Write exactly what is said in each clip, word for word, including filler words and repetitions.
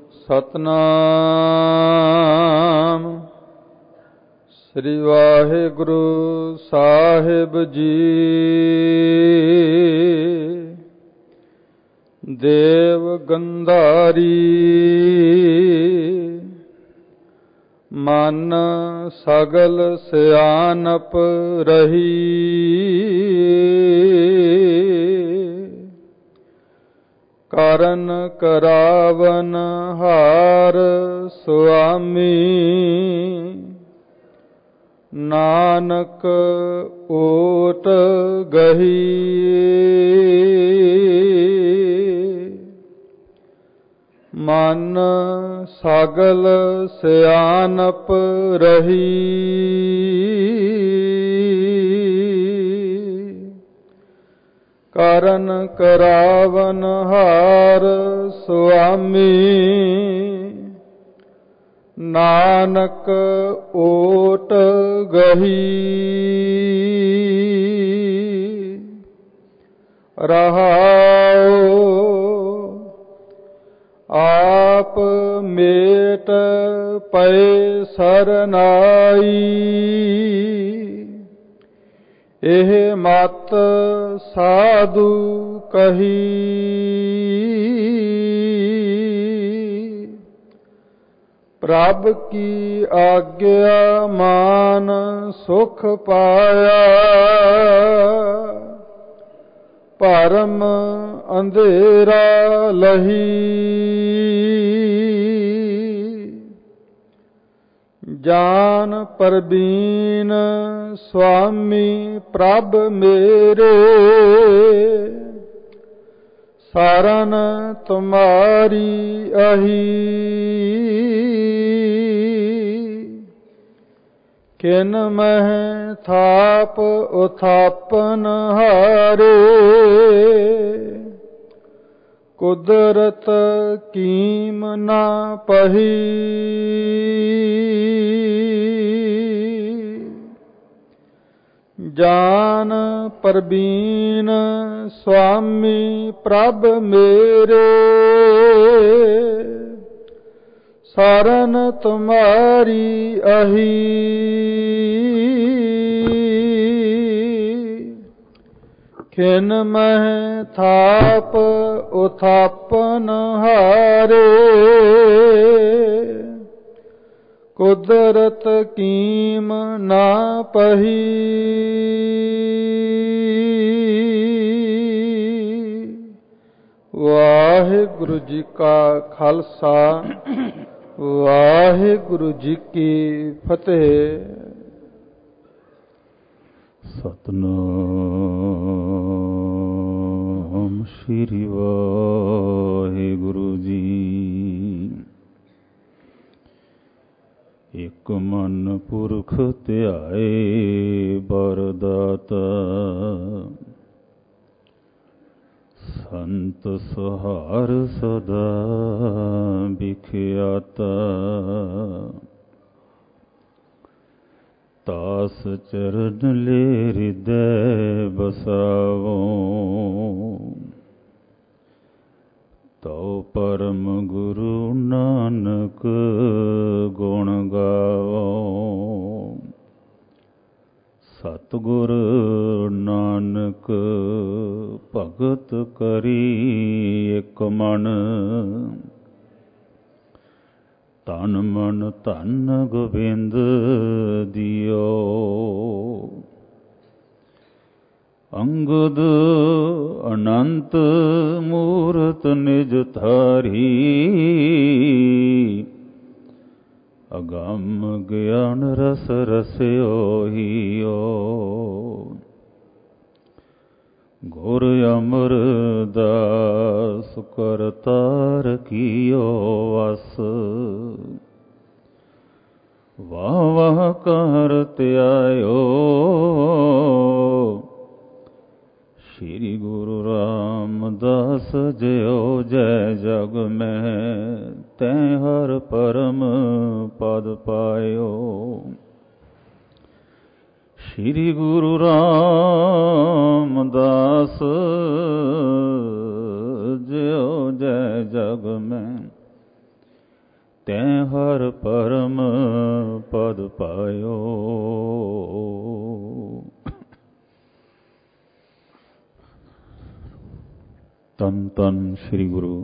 ਸਤਨਾਮ ਸ੍ਰੀ ਵਾਹਿਗੁਰੂ ਸਾਹਿਬ ਜੀ। ਦੇਵ ਗੰਧਾਰੀ ਮਨ ਸਗਲ ਸਿਆਨਪ ਰਹੀ। ਕਰਨ ਕਰਾਵਨ ਹਾਰ ਸੁਆਮੀ। ਨਾਨਕ ਓਟ ਗਹੀ। ਮਨ ਸਗਲ ਸਿਆਨਪ ਰਹੀ। ਕਰਨ ਕਰਾਵਨ ਹਾਰ ਸੁਆਮੀ। ਨਾਨਕ ਓਟ ਗਹੀ। ਰਹਾਉ ਆਪ ਮੇਟ ਪਏ ਸਰਨਾਈ। ਇਹ ਮਤ ਸਾਧੂ ਕਹੀ। ਪ੍ਰਭ ਕੀ ਆਗਿਆ ਮਾਨ ਸੁਖ ਪਾਇਆ। ਭਰਮ ਅੰਧੇਰਾ ਲਹੀ। ਜਾਨ ਪਰਬੀਨ ਸੁਆਮੀ ਪ੍ਰਭ ਮੇਰੇ। ਸਰਨ ਤੁਮਾਰੀ ਅਹੀ। ਕਿਨ ਮਹਿ ਥਾਪ ਉਥਾਪਨ ਹਾਰੇ। ਕੁਦਰਤ ਕੀਮ ਨਾ ਪਹੀ। ਜਾਨ ਪਰਬੀਨ ਸੁਆਮੀ ਪ੍ਰਭ ਮੇਰੇ। ਸਰਨ ਤੁਮਾਰੀ ਅਹੀ। ਖਿਨ ਮਹਿ ਥਾਪ ਉਥਾਪਨ ਹਾਰੇ। ਕੁਦਰਤ ਕੀਮ ਨਾ ਪਹੀ। ਵਾਹਿਗੁਰੂ ਜੀ ਕਾ ਖਾਲਸਾ ਵਾਹਿਗੁਰੂ ਜੀ ਕੀ ਫਤਿਹ। ਸਤਨਾਮ ਸ੍ਰੀ ਵਾਹਿਗੁਰੂ ਜੀ। ਇਕ ਮਨ ਪੁਰਖ ਧਿਆਏ ਬਰਦਾਤਾ। ਸੰਤ ਸਹਾਰ ਸਦਾ ਬਿਖਿਆਤਾ। ਤਾਸ ਚਰਨ ਲੈ ਹਿਰਦੈ ਬਸਾਵੋ। ਤਉ ਪਰਮ ਗੁਰੂ ਨਾਨਕ ਗੁਣ ਗਾਵੋ। ਸਤਿਗੁਰ ਨਾਨਕ ਭਗਤ ਕਰੀ ਇਕ ਮਨ। ਤਨ ਮਨ ਧਨ ਗੋਬਿੰਦ ਦਿਓ। ਅੰਗਦ ਅਨੰਤ ਮੂਰਤ ਨਿਜ ਧਾਰੀ। ਅਗੰਮ ਗਿਆਨ ਰਸ ਰਸਿਓ ਹੀਓ। ਗੁਰ ਅਮਰਦਾਸ ਕਰਤਾਰ ਕੀਓ ਵਸ। ਵਾਹ ਵਾਹ ਕਰ ਧਿਆਇਓ। ਸ਼੍ਰੀ ਗੁਰੂ ਰਾਮਦਾਸ ਜਿਉ ਜੈ ਜਗ ਮਹਿ। ਤੈਂ ਹਰ ਪਰਮ ਪਦ ਪਾਇਓ। ਸ਼੍ਰੀ ਗੁਰੂ ਰਾਮਦਾਸ ਜਿਉ ਜੈ ਜਗ ਮਹਿ। ਹਰ ਪਰਮ ਪਦ ਪਾਇਓ। ਧੰਨ ਧੰਨ ਸ੍ਰੀ ਗੁਰੂ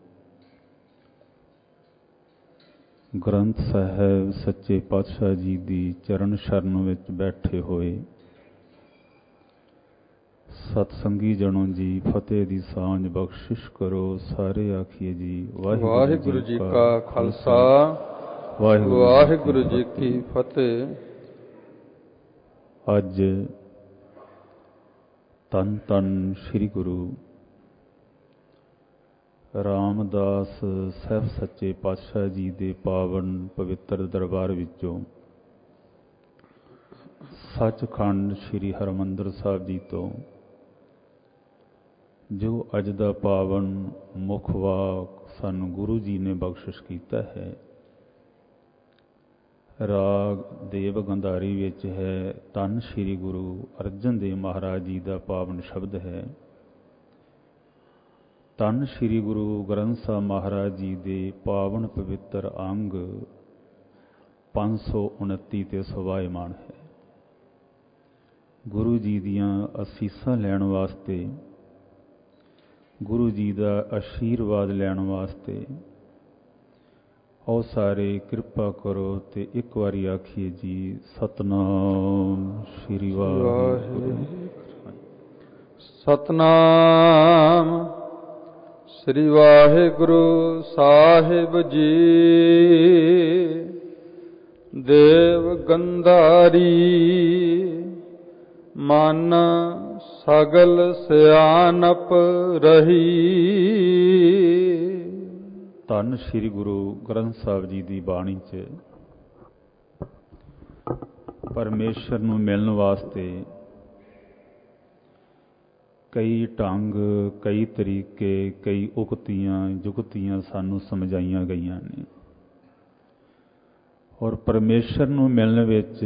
ਗ੍ਰੰਥ ਸਾਹਿਬ ਸੱਚੇ ਪਾਤਸ਼ਾਹ ਜੀ ਦੀ ਚਰਨ ਸ਼ਰਨ ਵਿੱਚ ਬੈਠੇ ਹੋਏ ਸਤਸੰਗੀ ਜਣੋ ਜੀ, ਫਤਿਹ ਦੀ ਸਾਂਝ ਬਖਸ਼ਿਸ਼ ਕਰੋ। ਸਾਰੇ ਆਖੀਏ ਜੀ ਵਾਹਿਗੁਰੂ, ਵਾਹਿਗੁਰੂ ਜੀ ਕਾ ਖਾਲਸਾ, ਵਾਹਿਗੁਰੂ, ਵਾਹਿਗੁਰੂ ਜੀ ਕੀ ਫਤਿਹ। ਅੱਜ ਧੰਨ ਧੰਨ ਸ੍ਰੀ ਗੁਰੂ ਰਾਮਦਾਸ ਸਾਹਿਬ ਸੱਚੇ ਪਾਤਸ਼ਾਹ ਜੀ ਦੇ ਪਾਵਨ ਪਵਿੱਤਰ ਦਰਬਾਰ ਵਿੱਚੋਂ ਸੱਚਖੰਡ ਸ੍ਰੀ ਹਰਿਮੰਦਰ ਸਾਹਿਬ ਜੀ ਤੋਂ ਜੋ ਅੱਜ ਦਾ ਪਾਵਨ ਮੁੱਖ ਵਾਕ ਸਾਨੂੰ ਗੁਰੂ ਜੀ ਨੇ ਬਖਸ਼ਿਸ਼ ਕੀਤਾ ਹੈ, ਰਾਗ ਦੇਵ ਗੰਧਾਰੀ ਵਿੱਚ ਹੈ। ਧੰਨ ਸ੍ਰੀ ਗੁਰੂ ਅਰਜਨ ਦੇਵ ਮਹਾਰਾਜ ਜੀ ਦਾ ਪਾਵਨ ਸ਼ਬਦ ਹੈ। ਧੰਨ ਸ੍ਰੀ ਗੁਰੂ ਗ੍ਰੰਥ ਸਾਹਿਬ ਮਹਾਰਾਜ ਜੀ ਦੇ ਪਾਵਨ ਪਵਿੱਤਰ ਅੰਗ ਪੰਜ ਸੌ ਉਨੱਤੀ ਤੇ ਸਵਾਇਮਾਨ ਹੈ। ਗੁਰੂ ਜੀ ਦੀਆਂ ਅਸੀਸਾਂ ਲੈਣ ਵਾਸਤੇ, ਗੁਰੂ ਜੀ ਦਾ ਆਸ਼ੀਰਵਾਦ ਲੈਣ ਵਾਸਤੇ ਆਓ ਸਾਰੇ ਕਿਰਪਾ ਕਰੋ ਤੇ ਇੱਕ ਵਾਰੀ ਆਖੀਏ ਜੀ ਸਤਨਾਮ ਸ੍ਰੀ ਵਾਹਿਗੁਰੂ। ਸਤਨਾਮ ਸ੍ਰੀ ਵਾਹਿਗੁਰੂ ਸਾਹਿਬ ਜੀ। ਦੇਵ ਗੰਧਾਰੀ ਮਨ ਸਗਲ ਸਿਆਣਪ ਰਹੀ। ਧੰਨ ਸ੍ਰੀ ਗੁਰੂ ਗ੍ਰੰਥ ਸਾਹਿਬ ਜੀ ਦੀ ਬਾਣੀ 'ਚ ਪਰਮੇਸ਼ਰ ਨੂੰ ਮਿਲਣ ਵਾਸਤੇ ਕਈ ਢੰਗ, ਕਈ ਤਰੀਕੇ, ਕਈ ਉਕਤੀਆਂ ਜੁਗਤੀਆਂ ਸਾਨੂੰ ਸਮਝਾਈਆਂ ਗਈਆਂ ਨੇ। ਔਰ ਪਰਮੇਸ਼ਰ ਨੂੰ ਮਿਲਣ ਵਿੱਚ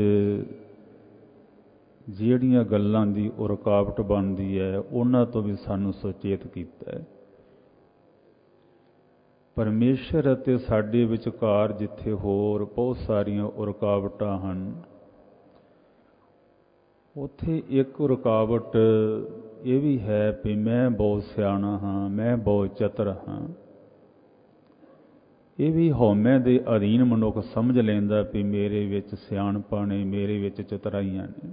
ਜਿਹੜੀਆਂ ਗੱਲਾਂ ਦੀ ਉਹ ਰੁਕਾਵਟ ਬਣਦੀ ਹੈ, ਉਹਨਾਂ ਤੋਂ ਵੀ ਸਾਨੂੰ ਸੁਚੇਤ ਕੀਤਾ ਹੈ। ਪਰਮੇਸ਼ਰ ਅਤੇ ਸਾਡੇ ਵਿਚਕਾਰ ਜਿੱਥੇ ਹੋਰ ਬਹੁਤ ਸਾਰੀਆਂ ਰੁਕਾਵਟਾਂ ਹਨ, ਉੱਥੇ ਇੱਕ ਰੁਕਾਵਟ ਇਹ ਵੀ ਹੈ ਵੀ ਮੈਂ ਬਹੁਤ ਸਿਆਣਾ ਹਾਂ, ਮੈਂ ਬਹੁਤ ਚਤਰ ਹਾਂ। ਇਹ ਵੀ ਹਉਮੈ ਦੇ ਅਧੀਨ ਮਨੁੱਖ ਸਮਝ ਲੈਂਦਾ ਵੀ ਮੇਰੇ ਵਿੱਚ ਸਿਆਣਪਾਂ ਨੇ, ਮੇਰੇ ਵਿੱਚ ਚਤਰਾਈਆਂ ਨੇ।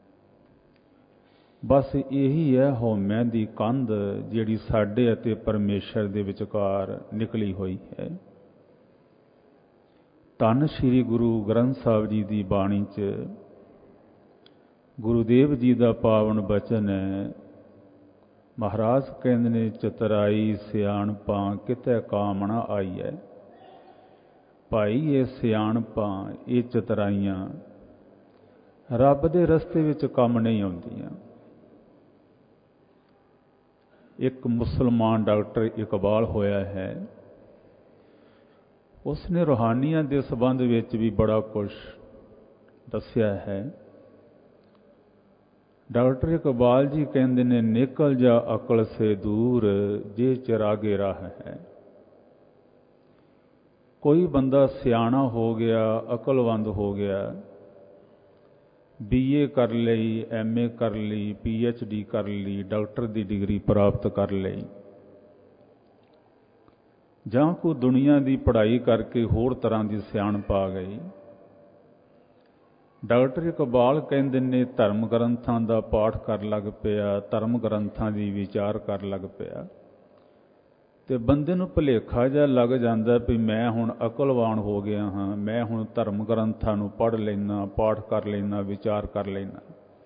ਬਸ ਇਹੀ ਹੈ ਹਉਮੈ ਦੀ ਕੰਧ ਜਿਹੜੀ ਸਾਡੇ ਅਤੇ ਪਰਮੇਸ਼ਰ ਦੇ ਵਿਚਕਾਰ ਨਿਕਲੀ ਹੋਈ ਹੈ। ਧੰਨ ਸ੍ਰੀ ਗੁਰੂ ਗ੍ਰੰਥ ਸਾਹਿਬ ਜੀ ਦੀ ਬਾਣੀ 'ਚ ਗੁਰੂਦੇਵ ਜੀ ਦਾ ਪਾਵਨ ਬਚਨ ਹੈ। ਮਹਾਰਾਜ ਕਹਿੰਦੇ ਨੇ ਚਤਰਾਈ ਸਿਆਣਪਾਂ ਕਿਤੇ ਕਾਮਣਾ ਆਈ ਹੈ। ਭਾਈ ਇਹ ਸਿਆਣਪਾਂ, ਇਹ ਚਤਰਾਈਆਂ ਰੱਬ ਦੇ ਰਸਤੇ ਵਿੱਚ ਕੰਮ ਨਹੀਂ ਆਉਂਦੀਆਂ। ਇੱਕ ਮੁਸਲਮਾਨ ਡਾਕਟਰ ਇਕਬਾਲ ਹੋਇਆ ਹੈ, ਉਸਨੇ ਰੂਹਾਨੀਆਂ ਦੇ ਸੰਬੰਧ ਵਿੱਚ ਵੀ ਬੜਾ ਕੁਛ ਦੱਸਿਆ ਹੈ। ਡਾਕਟਰ ਇਕਬਾਲ ਜੀ ਕਹਿੰਦੇ ਨੇ, ਨਿਕਲ ਜਾ ਅਕਲ ਸੇ ਦੂਰ ਜੇ ਚਿਰਾਗੇ ਰਾਹ ਹੈ। ਕੋਈ ਬੰਦਾ ਸਿਆਣਾ ਹੋ ਗਿਆ, ਅਕਲਵੰਦ ਹੋ ਗਿਆ, ਬੀ ਏ ਕਰ ਲਈ, ਐਮ ਏ ਕਰ ਲਈ, ਪੀ ਐਚ ਡੀ ਕਰ ਲਈ, ਡਾਕਟਰ ਦੀ ਡਿਗਰੀ ਪ੍ਰਾਪਤ ਕਰ ਲਈ, ਜਾਂ ਕੋਈ ਦੁਨੀਆ ਦੀ ਪੜ੍ਹਾਈ ਕਰਕੇ ਹੋਰ ਤਰ੍ਹਾਂ ਦੀ ਸਿਆਣਪ ਆ ਗਈ। ਡਾਕਟਰ ਇਕਬਾਲ ਕਹਿੰਦੇ ਨੇ ਧਰਮ ਗ੍ਰੰਥਾਂ ਦਾ ਪਾਠ ਕਰਨ ਲੱਗ ਪਿਆ, ਧਰਮ ਗ੍ਰੰਥਾਂ ਦੀ ਵਿਚਾਰ ਕਰਨ ਲੱਗ ਪਿਆ, ਤੇ ਬੰਦੇ ਨੂੰ ਭੁਲੇਖਾ ਜਿਹਾ ਲੱਗ ਜਾਂਦਾ ਵੀ ਮੈਂ ਹੁਣ ਅਕਲਵਾਨ ਹੋ ਗਿਆ ਹਾਂ, ਮੈਂ ਹੁਣ ਧਰਮ ਗ੍ਰੰਥਾਂ ਨੂੰ ਪੜ੍ਹ ਲੈਂਦਾ, ਪਾਠ ਕਰ ਲੈਂਦਾ, ਵਿਚਾਰ ਕਰ ਲੈਂਦਾ।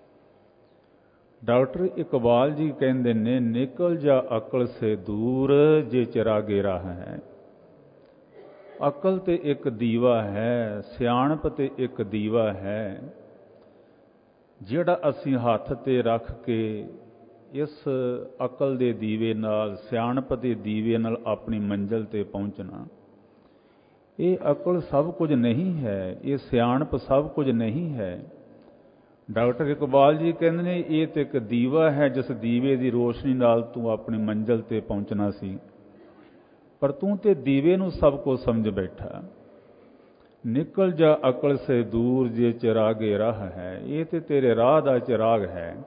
ਡਾਕਟਰ ਇਕਬਾਲ ਜੀ ਕਹਿੰਦੇ ਨੇ, ਨਿਕਲ ਜਾ ਅਕਲ ਸੇ ਦੂਰ ਜੇ ਚਿਰਾਗੇ ਰਾਹ ਹੈ। ਅਕਲ ਤੇ ਇੱਕ ਦੀਵਾ ਹੈ, ਸਿਆਣਪ ਤੇ ਇੱਕ ਦੀਵਾ ਹੈ, ਜਿਹੜਾ ਅਸੀਂ ਹੱਥ ਤੇ ਰੱਖ ਕੇ ਇਸ ਅਕਲ ਦੇ ਦੀਵੇ ਨਾਲ, ਸਿਆਣਪ ਦੇ ਦੀਵੇ ਨਾਲ ਆਪਣੀ ਮੰਜ਼ਿਲ ਤੇ ਪਹੁੰਚਣਾ। ਇਹ ਅਕਲ ਸਭ ਕੁਝ ਨਹੀਂ ਹੈ, ਇਹ ਸਿਆਣਪ ਸਭ ਕੁਝ ਨਹੀਂ ਹੈ। ਡਾਕਟਰ ਇਕਬਾਲ ਜੀ ਕਹਿੰਦੇ ਨੇ, ਇਹ ਤੇ ਇੱਕ ਦੀਵਾ ਹੈ, ਜਿਸ ਦੀਵੇ ਦੀ ਰੋਸ਼ਨੀ ਨਾਲ ਤੂੰ ਆਪਣੀ ਮੰਜ਼ਿਲ ਤੇ ਪਹੁੰਚਣਾ ਸੀ, ਪਰ ਤੂੰ ਤੇ ਦੀਵੇ ਨੂੰ ਸਭ ਕੁਝ ਸਮਝ ਬੈਠਾ। ਨਿਕਲ ਜਾ ਅਕਲ ਸੇ ਦੂਰ ਜੇ ਚਿਰਾਗੇ ਰਾਹ ਹੈ। ਇਹ ਤੇ ਤੇਰੇ ਰਾਹ ਦਾ ਚਿਰਾਗ ਹੈ।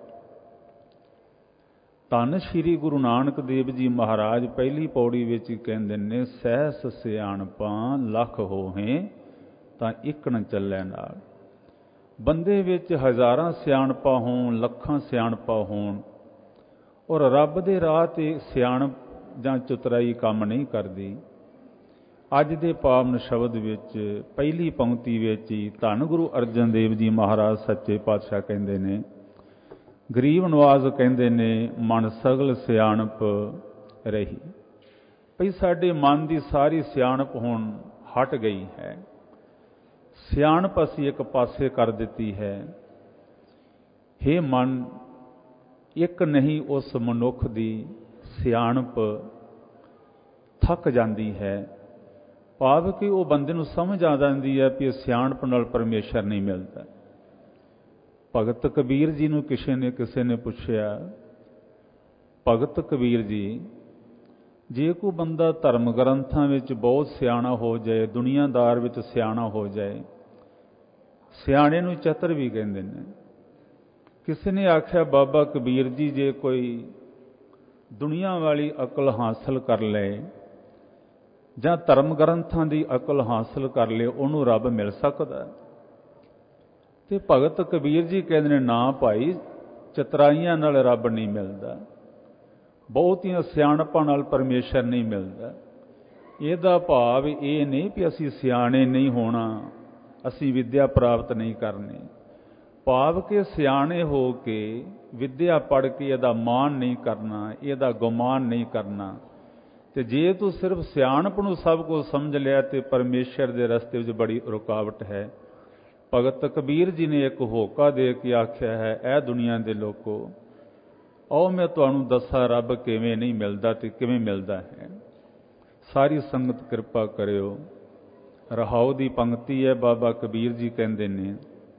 ਧੰਨ ਸ਼੍ਰੀ ਗੁਰੂ ਨਾਨਕ ਦੇਵ ਜੀ ਮਹਾਰਾਜ ਪਹਿਲੀ ਪੌੜੀ ਵਿੱਚ ਕਹਿੰਦੇ ਨੇ, ਸਹਿਸ ਸਿਆਣਪਾਂ ਲੱਖ ਹੋਹੇ ਤਾਂ ਇੱਕ ਨ ਚੱਲੇ ਨਾਲ। ਬੰਦੇ ਵਿੱਚ ਹਜ਼ਾਰਾਂ ਸਿਆਣਪਾਂ ਹੋਣ, ਲੱਖਾਂ ਸਿਆਣਪਾਂ ਹੋਣ, ਔਰ ਰੱਬ ਦੇ ਰਾਹ 'ਤੇ ਸਿਆਣਪ ਜਾਂ ਚਤੁਰਾਈ ਕੰਮ ਨਹੀਂ ਕਰਦੀ। ਅੱਜ ਦੇ ਪਾਵਨ ਸ਼ਬਦ ਵਿੱਚ ਪਹਿਲੀ ਪੰਕਤੀ ਵਿੱਚ ਹੀ ਧੰਨ ਗੁਰੂ ਅਰਜਨ ਦੇਵ ਜੀ ਮਹਾਰਾਜ ਸੱਚੇ ਪਾਤਸ਼ਾਹ ਕਹਿੰਦੇ ਨੇ, ਗਰੀਬ ਨਵਾਜ਼ ਕਹਿੰਦੇ ਨੇ, ਮਨ ਸਗਲ ਸਿਆਣਪ ਰਹੀ। ਭਈ ਸਾਡੇ ਮਨ ਦੀ ਸਾਰੀ ਸਿਆਣਪ ਹੁਣ ਹਟ ਗਈ ਹੈ। ਸਿਆਣਪ ਅਸੀਂ ਇੱਕ ਪਾਸੇ ਕਰ ਦਿੱਤੀ ਹੈ। ਹੇ ਮਨ, ਇੱਕ ਨਹੀਂ ਉਸ ਮਨੁੱਖ ਦੀ ਸਿਆਣਪ ਥੱਕ ਜਾਂਦੀ ਹੈ। ਭਾਵ ਕਿ ਉਹ ਬੰਦੇ ਨੂੰ ਸਮਝ ਆ ਜਾਂਦੀ ਹੈ ਕਿ ਸਿਆਣਪ ਨਾਲ ਪਰਮੇਸ਼ਰ ਨਹੀਂ ਮਿਲਦਾ। ਭਗਤ ਕਬੀਰ ਜੀ ਨੂੰ ਕਿਸੇ ਨੇ ਕਿਸੇ ਨੇ ਪੁੱਛਿਆ, ਭਗਤ ਕਬੀਰ ਜੀ, ਜੇ ਕੋਈ ਬੰਦਾ ਧਰਮ ਗ੍ਰੰਥਾਂ ਵਿੱਚ ਬਹੁਤ ਸਿਆਣਾ ਹੋ ਜਾਏ, ਦੁਨੀਆਦਾਰ ਵਿੱਚ ਸਿਆਣਾ ਹੋ ਜਾਏ, ਸਿਆਣੇ ਨੂੰ ਚਤਰ ਵੀ ਕਹਿੰਦੇ ਨੇ। ਕਿਸੇ ਨੇ ਆਖਿਆ, ਬਾਬਾ ਕਬੀਰ ਜੀ, ਜੇ ਕੋਈ ਦੁਨੀਆ ਵਾਲੀ ਅਕਲ ਹਾਸਲ ਕਰ ਲਏ ਜਾਂ ਧਰਮ ਗ੍ਰੰਥਾਂ ਦੀ ਅਕਲ ਹਾਸਲ ਕਰ ਲਏ, ਉਹਨੂੰ ਰੱਬ ਮਿਲ ਸਕਦਾ? ਤੇ ਭਗਤ ਕਬੀਰ ਜੀ ਕਹਿੰਦੇ ਨੇ, ਨਾ ਭਾਈ, ਚਤਰਾਈਆਂ ਨਾਲ ਰੱਬ ਨਹੀਂ ਮਿਲਦਾ, ਬਹੁਤੀਆਂ ਸਿਆਣਪਾਂ ਨਾਲ ਪਰਮੇਸ਼ਰ ਨਹੀਂ ਮਿਲਦਾ। ਇਹਦਾ ਭਾਵ ਇਹ ਨਹੀਂ ਕਿ ਅਸੀਂ ਸਿਆਣੇ ਨਹੀਂ ਹੋਣਾ, ਅਸੀਂ ਵਿੱਦਿਆ ਪ੍ਰਾਪਤ ਨਹੀਂ ਕਰਨੀ। ਭਾਵ ਕਿ ਸਿਆਣੇ ਹੋ ਕੇ ਵਿੱਦਿਆ ਪੜ੍ਹ ਕੇ ਇਹਦਾ ਮਾਣ ਨਹੀਂ ਕਰਨਾ, ਇਹਦਾ ਗੁਮਾਨ ਨਹੀਂ ਕਰਨਾ। ਤੇ ਜੇ ਤੂੰ ਸਿਰਫ ਸਿਆਣਪ ਨੂੰ ਸਭ ਕੁਝ ਸਮਝ ਲਿਆ ਤੇ ਪਰਮੇਸ਼ਰ ਦੇ ਰਸਤੇ ਵਿੱਚ ਬੜੀ ਰੁਕਾਵਟ ਹੈ। ਭਗਤ ਕਬੀਰ ਜੀ ਨੇ ਇੱਕ ਹੋਕਾ ਦੇ ਕੇ ਆਖਿਆ ਹੈ, ਇਹ ਦੁਨੀਆ ਦੇ ਲੋਕੋ, ਆਓ ਮੈਂ ਤੁਹਾਨੂੰ ਦੱਸਾਂ ਰੱਬ ਕਿਵੇਂ ਨਹੀਂ ਮਿਲਦਾ ਤੇ ਕਿਵੇਂ ਮਿਲਦਾ ਹੈ। ਸਾਰੀ ਸੰਗਤ ਕਿਰਪਾ ਕਰਿਓ। ਰਹਾਉ ਦੀ ਪੰਕਤੀ ਹੈ। ਬਾਬਾ ਕਬੀਰ ਜੀ ਕਹਿੰਦੇ ਨੇ,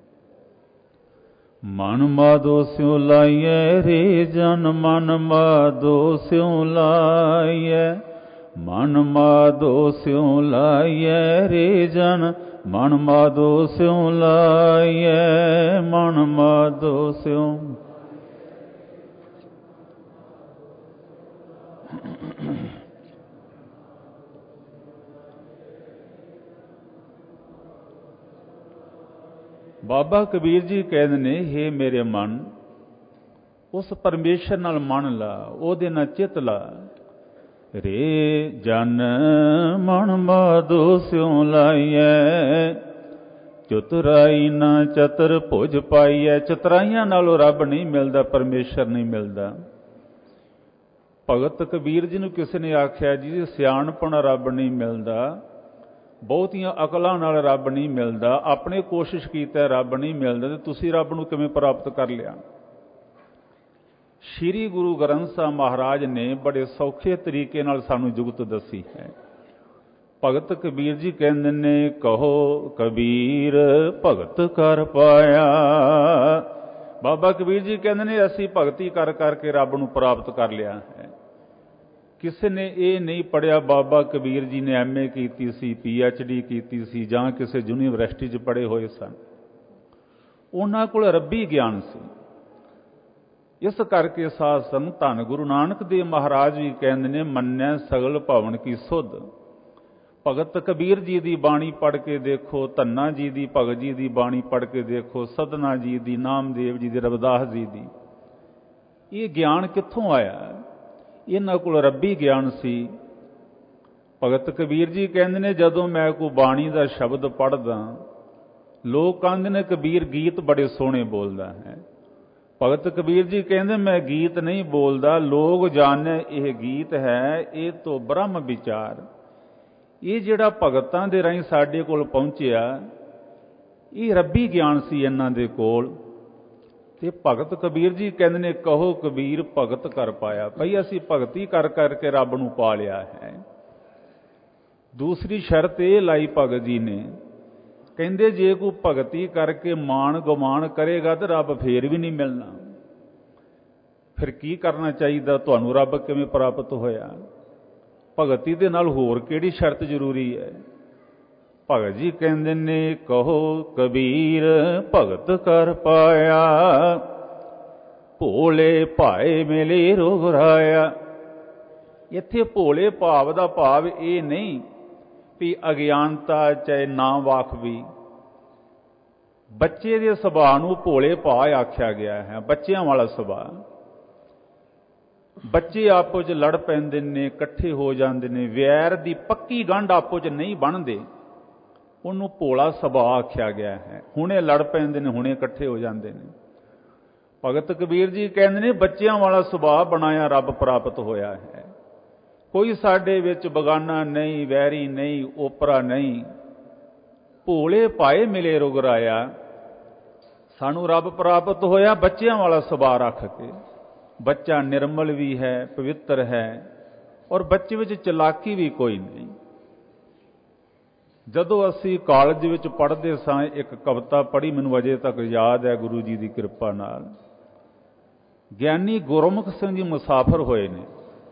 ਮਨ ਮਾਧੋ ਸਿਉ ਲਾਈਐ ਰੇ ਜਨ, ਮਨ ਮਾਧੋ ਸਿਉ ਲਾਈਐ, ਮਨ ਮਾਧੋ ਸਿਉ ਲਾਈਐ ਰੇ ਜਨ, ਮਨ ਮਾਧੋ ਸਿਉ ਲਾਈਐ, ਮਨ ਮਾਧੋ ਸਿਉ। ਬਾਬਾ ਕਬੀਰ ਜੀ ਕਹਿੰਦੇ ਨੇ, ਹੇ ਮੇਰੇ ਮਨ, ਉਸ ਪਰਮੇਸ਼ਰ ਨਾਲ ਮਨ ਲਾ, ਉਹਦੇ ਨਾਲ ਚਿੱਤ ਲਾ। ਰੇ ਜਨ ਮਨ ਮਾਧੋ ਸਿਉ ਲਾਈਐ, ਚਤੁਰਾਈ ਨਾ ਚਤਰ ਭੁਜ ਪਾਈਐ। ਚਤਰਾਈਆਂ ਨਾਲੋਂ ਰੱਬ ਨਹੀਂ ਮਿਲਦਾ, ਪਰਮੇਸ਼ਰ ਨਹੀਂ ਮਿਲਦਾ। ਭਗਤ ਕਬੀਰ ਜੀ ਨੂੰ ਕਿਸੇ ਨੇ ਆਖਿਆ, ਜੀ ਸਿਆਣਪਣ ਰੱਬ ਨਹੀਂ ਮਿਲਦਾ, ਬਹੁਤੀਆਂ ਅਕਲਾਂ ਨਾਲ ਰੱਬ ਨਹੀਂ ਮਿਲਦਾ, ਆਪਣੇ ਕੋਸ਼ਿਸ਼ ਕੀਤਾ ਰੱਬ ਨਹੀਂ ਮਿਲਦਾ, ਤੇ ਤੁਸੀਂ ਰੱਬ ਨੂੰ ਕਿਵੇਂ ਪ੍ਰਾਪਤ ਕਰ ਲਿਆ? ਸ਼੍ਰੀ ਗੁਰੂ ਗ੍ਰੰਥ ਸਾਹਿਬ ਮਹਾਰਾਜ ਨੇ ਬੜੇ ਸੌਖੇ ਤਰੀਕੇ ਨਾਲ ਸਾਨੂੰ ਜੁਗਤ ਦੱਸੀ ਹੈ। ਭਗਤ ਕਬੀਰ ਜੀ ਕਹਿੰਦੇ ਨੇ, ਕਹੋ ਕਬੀਰ ਭਗਤ ਕਰ ਪਾਇਆ। ਬਾਬਾ ਕਬੀਰ ਜੀ ਕਹਿੰਦੇ ਨੇ, ਅਸੀਂ ਭਗਤੀ ਕਰ ਕਰਕੇ ਰੱਬ ਨੂੰ ਪ੍ਰਾਪਤ ਕਰ ਲਿਆ ਹੈ। ਕਿਸੇ ਨੇ ਇਹ ਨਹੀਂ ਪੜ੍ਹਿਆ, ਬਾਬਾ ਕਬੀਰ ਜੀ ਨੇ ਐਮ ਏ ਕੀਤੀ ਸੀ, ਪੀ ਐਚ ਡੀ ਕੀਤੀ ਸੀ, ਜਾਂ ਕਿਸੇ ਯੂਨੀਵਰਸਿਟੀ 'ਚ ਪੜ੍ਹੇ ਹੋਏ ਸਨ। ਉਹਨਾਂ ਕੋਲ ਰੱਬੀ ਗਿਆਨ ਸੀ। ਇਸ ਕਰਕੇ ਸਾਧ ਸੰਗਤ, ਧੰਨ ਗੁਰੂ ਨਾਨਕ ਦੇਵ ਮਹਾਰਾਜ ਵੀ ਕਹਿੰਦੇ ਨੇ, ਮੰਨੈ ਸਗਲ ਭਵਨ ਕੀ ਸੁਧ। ਭਗਤ ਕਬੀਰ ਜੀ ਦੀ ਬਾਣੀ ਪੜ੍ਹ ਕੇ ਦੇਖੋ, ਧੰਨਾ ਜੀ ਦੀ, ਭਗਤ ਜੀ ਦੀ ਬਾਣੀ ਪੜ੍ਹ ਕੇ ਦੇਖੋ, ਸਦਨਾ ਜੀ ਦੀ, ਨਾਮਦੇਵ ਜੀ ਦੀ, ਰਵਿਦਾਸ ਜੀ ਦੀ। ਇਹ ਗਿਆਨ ਕਿੱਥੋਂ ਆਇਆ? ਇਹਨਾਂ ਕੋਲ ਰੱਬੀ ਗਿਆਨ ਸੀ। ਭਗਤ ਕਬੀਰ ਜੀ ਕਹਿੰਦੇ ਨੇ, ਜਦੋਂ ਮੈਂ ਕੋਈ ਬਾਣੀ ਦਾ ਸ਼ਬਦ ਪੜ੍ਹਦਾ, ਲੋਕ ਕਹਿੰਦੇ ਨੇ ਕਬੀਰ ਗੀਤ ਬੜੇ ਸੋਹਣੇ ਬੋਲਦਾ ਹੈ। ਭਗਤ ਕਬੀਰ ਜੀ ਕਹਿੰਦੇ, ਮੈਂ ਗੀਤ ਨਹੀਂ ਬੋਲਦਾ, ਲੋਕ ਜਾਣੇ ਇਹ ਗੀਤ ਹੈ, ਇਹ ਤੋਂ ਬ੍ਰਹਮ ਵਿਚਾਰ। ਇਹ ਜਿਹੜਾ ਭਗਤਾਂ ਦੇ ਰਾਹੀਂ ਸਾਡੇ ਕੋਲ ਪਹੁੰਚਿਆ, ਇਹ ਰੱਬੀ ਗਿਆਨ ਸੀ ਇਹਨਾਂ ਦੇ ਕੋਲ। ਤੇ ਭਗਤ ਕਬੀਰ ਜੀ ਕਹਿੰਦੇ ਨੇ, ਕਹੋ ਕਬੀਰ ਭਗਤ ਕਰ ਪਾਇਆ। ਭਈ ਅਸੀਂ ਭਗਤੀ ਕਰ ਕਰਕੇ ਰੱਬ ਨੂੰ ਪਾ ਲਿਆ ਹੈ। ਦੂਸਰੀ ਸ਼ਰਤ ਇਹ ਲਾਈ ਭਗਤ ਜੀ ਨੇ, ਕਹਿੰਦੇ ਜੇ ਕੋਈ ਭਗਤੀ ਕਰਕੇ ਮਾਣ ਗੁਮਾਨ ਕਰੇਗਾ ਤਾਂ ਰੱਬ ਫੇਰ ਵੀ ਨਹੀਂ ਮਿਲਣਾ। ਫਿਰ ਕੀ ਕਰਨਾ ਚਾਹੀਦਾ? ਤੁਹਾਨੂੰ ਰੱਬ ਕਿਵੇਂ ਪ੍ਰਾਪਤ ਹੋਇਆ? ਭਗਤੀ ਦੇ ਨਾਲ ਹੋਰ ਕਿਹੜੀ ਸ਼ਰਤ ਜ਼ਰੂਰੀ ਹੈ? ਭਗਤ ਜੀ ਕਹਿੰਦੇ ਨੇ, ਕਹੋ ਕਬੀਰ ਭਗਤ ਕਰ ਪਾਇਆ, ਭੋਲੇ ਭਾਏ ਮਿਲੇ ਰੁਗਰਾਇਆ। ਇੱਥੇ ਭੋਲੇ ਭਾਵ ਦਾ ਭਾਵ ਇਹ ਨਹੀਂ ਵੀ ਅਗਿਆਨਤਾ ਚਾਹੇ ਨਾ ਵਾਕਫੀ। ਬੱਚੇ ਦੇ ਸੁਭਾਅ ਨੂੰ ਭੋਲੇ ਭਾਅ ਆਖਿਆ ਗਿਆ ਹੈ, ਬੱਚਿਆਂ ਵਾਲਾ ਸੁਭਾਅ। ਬੱਚੇ ਆਪੋ 'ਚ ਲੜ ਪੈਂਦੇ ਨੇ, ਇਕੱਠੇ ਹੋ ਜਾਂਦੇ ਨੇ, ਵੈਰ ਦੀ ਪੱਕੀ ਗੰਢ ਆਪੋ 'ਚ ਨਹੀਂ ਬਣਦੇ, ਉਹਨੂੰ ਭੋਲਾ ਸੁਭਾਅ ਆਖਿਆ ਗਿਆ ਹੈ। ਹੁਣੇ ਲੜ ਪੈਂਦੇ ਨੇ, ਹੁਣੇ ਇਕੱਠੇ ਹੋ ਜਾਂਦੇ ਨੇ। ਭਗਤ ਕਬੀਰ ਜੀ ਕਹਿੰਦੇ ਨੇ, ਬੱਚਿਆਂ ਵਾਲਾ ਸੁਭਾਅ ਬਣਾਇਆ ਰੱਬ ਪ੍ਰਾਪਤ ਹੋਇਆ ਹੈ। ਕੋਈ ਸਾਡੇ ਵਿੱਚ ਬਗਾਨਾ ਨਹੀਂ, ਵੈਰੀ ਨਹੀਂ, ਓਪਰਾ ਨਹੀਂ। ਭੋਲੇ ਭਾਏ ਮਿਲੇ ਰੁਗਰਾਇਆ। ਸਾਨੂੰ ਰੱਬ ਪ੍ਰਾਪਤ ਹੋਇਆ ਬੱਚਿਆਂ ਵਾਲਾ ਸੁਭਾਅ ਰੱਖ ਕੇ। ਬੱਚਾ ਨਿਰਮਲ ਵੀ ਹੈ, ਪਵਿੱਤਰ ਹੈ, ਔਰ ਬੱਚੇ ਵਿੱਚ ਚਲਾਕੀ ਵੀ ਕੋਈ ਨਹੀਂ। ਜਦੋਂ ਅਸੀਂ ਕਾਲਜ ਵਿੱਚ ਪੜ੍ਹਦੇ ਸਾਂ, ਇੱਕ ਕਵਿਤਾ ਪੜ੍ਹੀ, ਮੈਨੂੰ ਅਜੇ ਤੱਕ ਯਾਦ ਹੈ, ਗੁਰੂ ਜੀ ਦੀ ਕਿਰਪਾ ਨਾਲ। ਗਿਆਨੀ ਗੁਰਮੁਖ ਸਿੰਘ ਜੀ ਮੁਸਾਫਰ ਹੋਏ ਨੇ।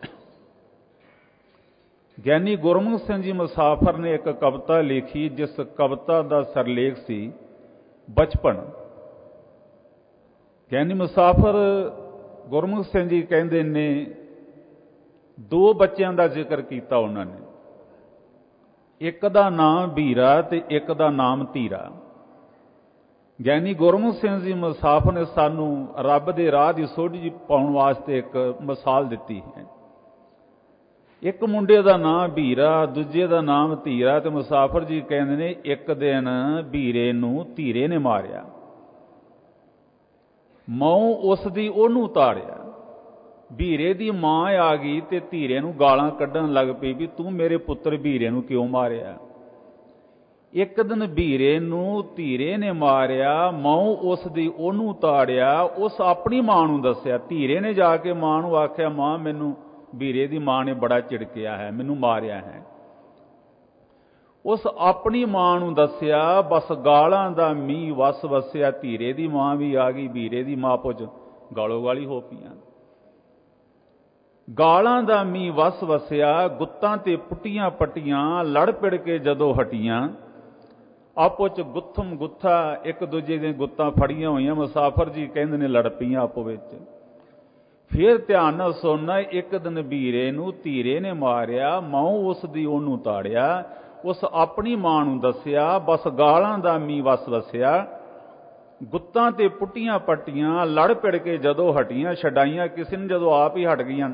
ਗਿਆਨੀ ਗੁਰਮੁਖ ਸਿੰਘ ਜੀ ਮੁਸਾਫਰ ਨੇ ਇੱਕ ਕਵਿਤਾ ਲਿਖੀ, ਜਿਸ ਕਵਿਤਾ ਦਾ ਸਰਲੇਖ ਸੀ ਬਚਪਨ। ਗਿਆਨੀ ਮੁਸਾਫਰ ਗੁਰਮੁਖ ਸਿੰਘ ਜੀ ਕਹਿੰਦੇ ਨੇ, ਦੋ ਬੱਚਿਆਂ ਦਾ ਜ਼ਿਕਰ ਕੀਤਾ ਉਹਨਾਂ ਨੇ। ਇੱਕ ਦਾ ਨਾਮ ਵੀਰਾ ਤੇ ਇੱਕ ਦਾ ਨਾਮ ਧੀਰਾ। ਗਿਆਨੀ ਗੁਰਮੁਖ ਸਿੰਘ ਜੀ ਮੁਸਾਫਰ ਨੇ ਸਾਨੂੰ ਰੱਬ ਦੇ ਰਾਹ ਦੀ ਸੋਝ ਜੀ ਪਾਉਣ ਵਾਸਤੇ ਇੱਕ ਮਿਸਾਲ ਦਿੱਤੀ ਹੈ। ਇੱਕ ਮੁੰਡੇ ਦਾ ਨਾਮ ਵੀਰਾ, ਦੂਜੇ ਦਾ ਨਾਮ ਧੀਰਾ। ਤੇ ਮੁਸਾਫਰ ਜੀ ਕਹਿੰਦੇ ਨੇ, ਇੱਕ ਦਿਨ ਵੀਰੇ ਨੂੰ ਧੀਰੇ ਨੇ ਮਾਰਿਆ। ਮੌਂ ਉਸ ਦੀ ਉਹਨੂੰ ਤਾੜਿਆ। ਵੀਰੇ ਦੀ ਮਾਂ ਆ ਗਈ ਤੇ ਧੀਰੇ ਨੂੰ ਗਾਲਾਂ ਕੱਢਣ ਲੱਗ ਪਈ ਵੀ ਤੂੰ ਮੇਰੇ ਪੁੱਤਰ ਵੀਰੇ ਨੂੰ ਕਿਉਂ ਮਾਰਿਆ। ਇੱਕ ਦਿਨ ਵੀਰੇ ਨੂੰ ਧੀਰੇ ਨੇ ਮਾਰਿਆ, ਮੌਂ ਉਸ ਦੀ ਉਹਨੂੰ ਤਾੜਿਆ। ਉਸ ਆਪਣੀ ਮਾਂ ਨੂੰ ਦੱਸਿਆ। ਧੀਰੇ ਨੇ ਜਾ ਕੇ ਮਾਂ ਨੂੰ ਆਖਿਆ, ਮਾਂ ਮੈਨੂੰ ਵੀਰੇ ਦੀ ਮਾਂ ਨੇ ਬੜਾ ਝਿੜਕਿਆ ਹੈ, ਮੈਨੂੰ ਮਾਰਿਆ ਹੈ। ਉਸ ਆਪਣੀ ਮਾਂ ਨੂੰ ਦੱਸਿਆ, ਬਸ ਗਾਲਾਂ ਦਾ ਮੀਂਹ ਵਸ ਵਸਿਆ। ਧੀਰੇ ਦੀ ਮਾਂ ਵੀ ਆ ਗਈ, ਵੀਰੇ ਦੀ ਮਾਂ ਪੁੱਜ ਗਾਲੋ ਗਾਲੀ ਹੋ ਪਈਆਂ। ਗਾਲਾਂ ਦਾ ਮੀਂਹ ਵਸ ਵਸਿਆ, ਗੁੱਤਾਂ ਤੇ ਪੁੱਟੀਆਂ ਪੱਟੀਆਂ। ਲੜ ਪਿੜ ਕੇ ਜਦੋਂ ਹਟੀਆਂ, ਆਪੋ 'ਚ ਗੁੱਥਮ ਗੁੱਥਾ, ਇੱਕ ਦੂਜੇ ਦੀਆਂ ਗੁੱਤਾਂ ਫੜੀਆਂ ਹੋਈਆਂ। ਮੁਸਾਫਰ ਜੀ ਕਹਿੰਦੇ ਨੇ, ਲੜ ਪਈਆਂ ਆਪੋ ਵਿੱਚ। ਫਿਰ ਧਿਆਨ ਨਾਲ ਸੁਣਨਾ, ਇੱਕ ਦਿਨ ਵੀਰੇ ਨੂੰ ਧੀਰੇ ਨੇ ਮਾਰਿਆ, ਮੌਂ ਉਸ ਦੀ ਉਹਨੂੰ ਤਾੜਿਆ। ਉਸ ਆਪਣੀ ਮਾਂ ਨੂੰ ਦੱਸਿਆ, ਬਸ ਗਾਲਾਂ ਦਾ ਮੀਂਹ ਵਸ ਵਸਿਆ। ਗੁੱਤਾਂ ਤੇ ਪੁੱਟੀਆਂ ਪੱਟੀਆਂ, ਲੜ ਪਿੜ ਕੇ ਜਦੋਂ ਹਟੀਆਂ। ਛਡਾਈਆਂ ਕਿਸੇ ਨੇ ਜਦੋਂ ਆਪ ਹੀ ਹਟ ਗਈਆਂ।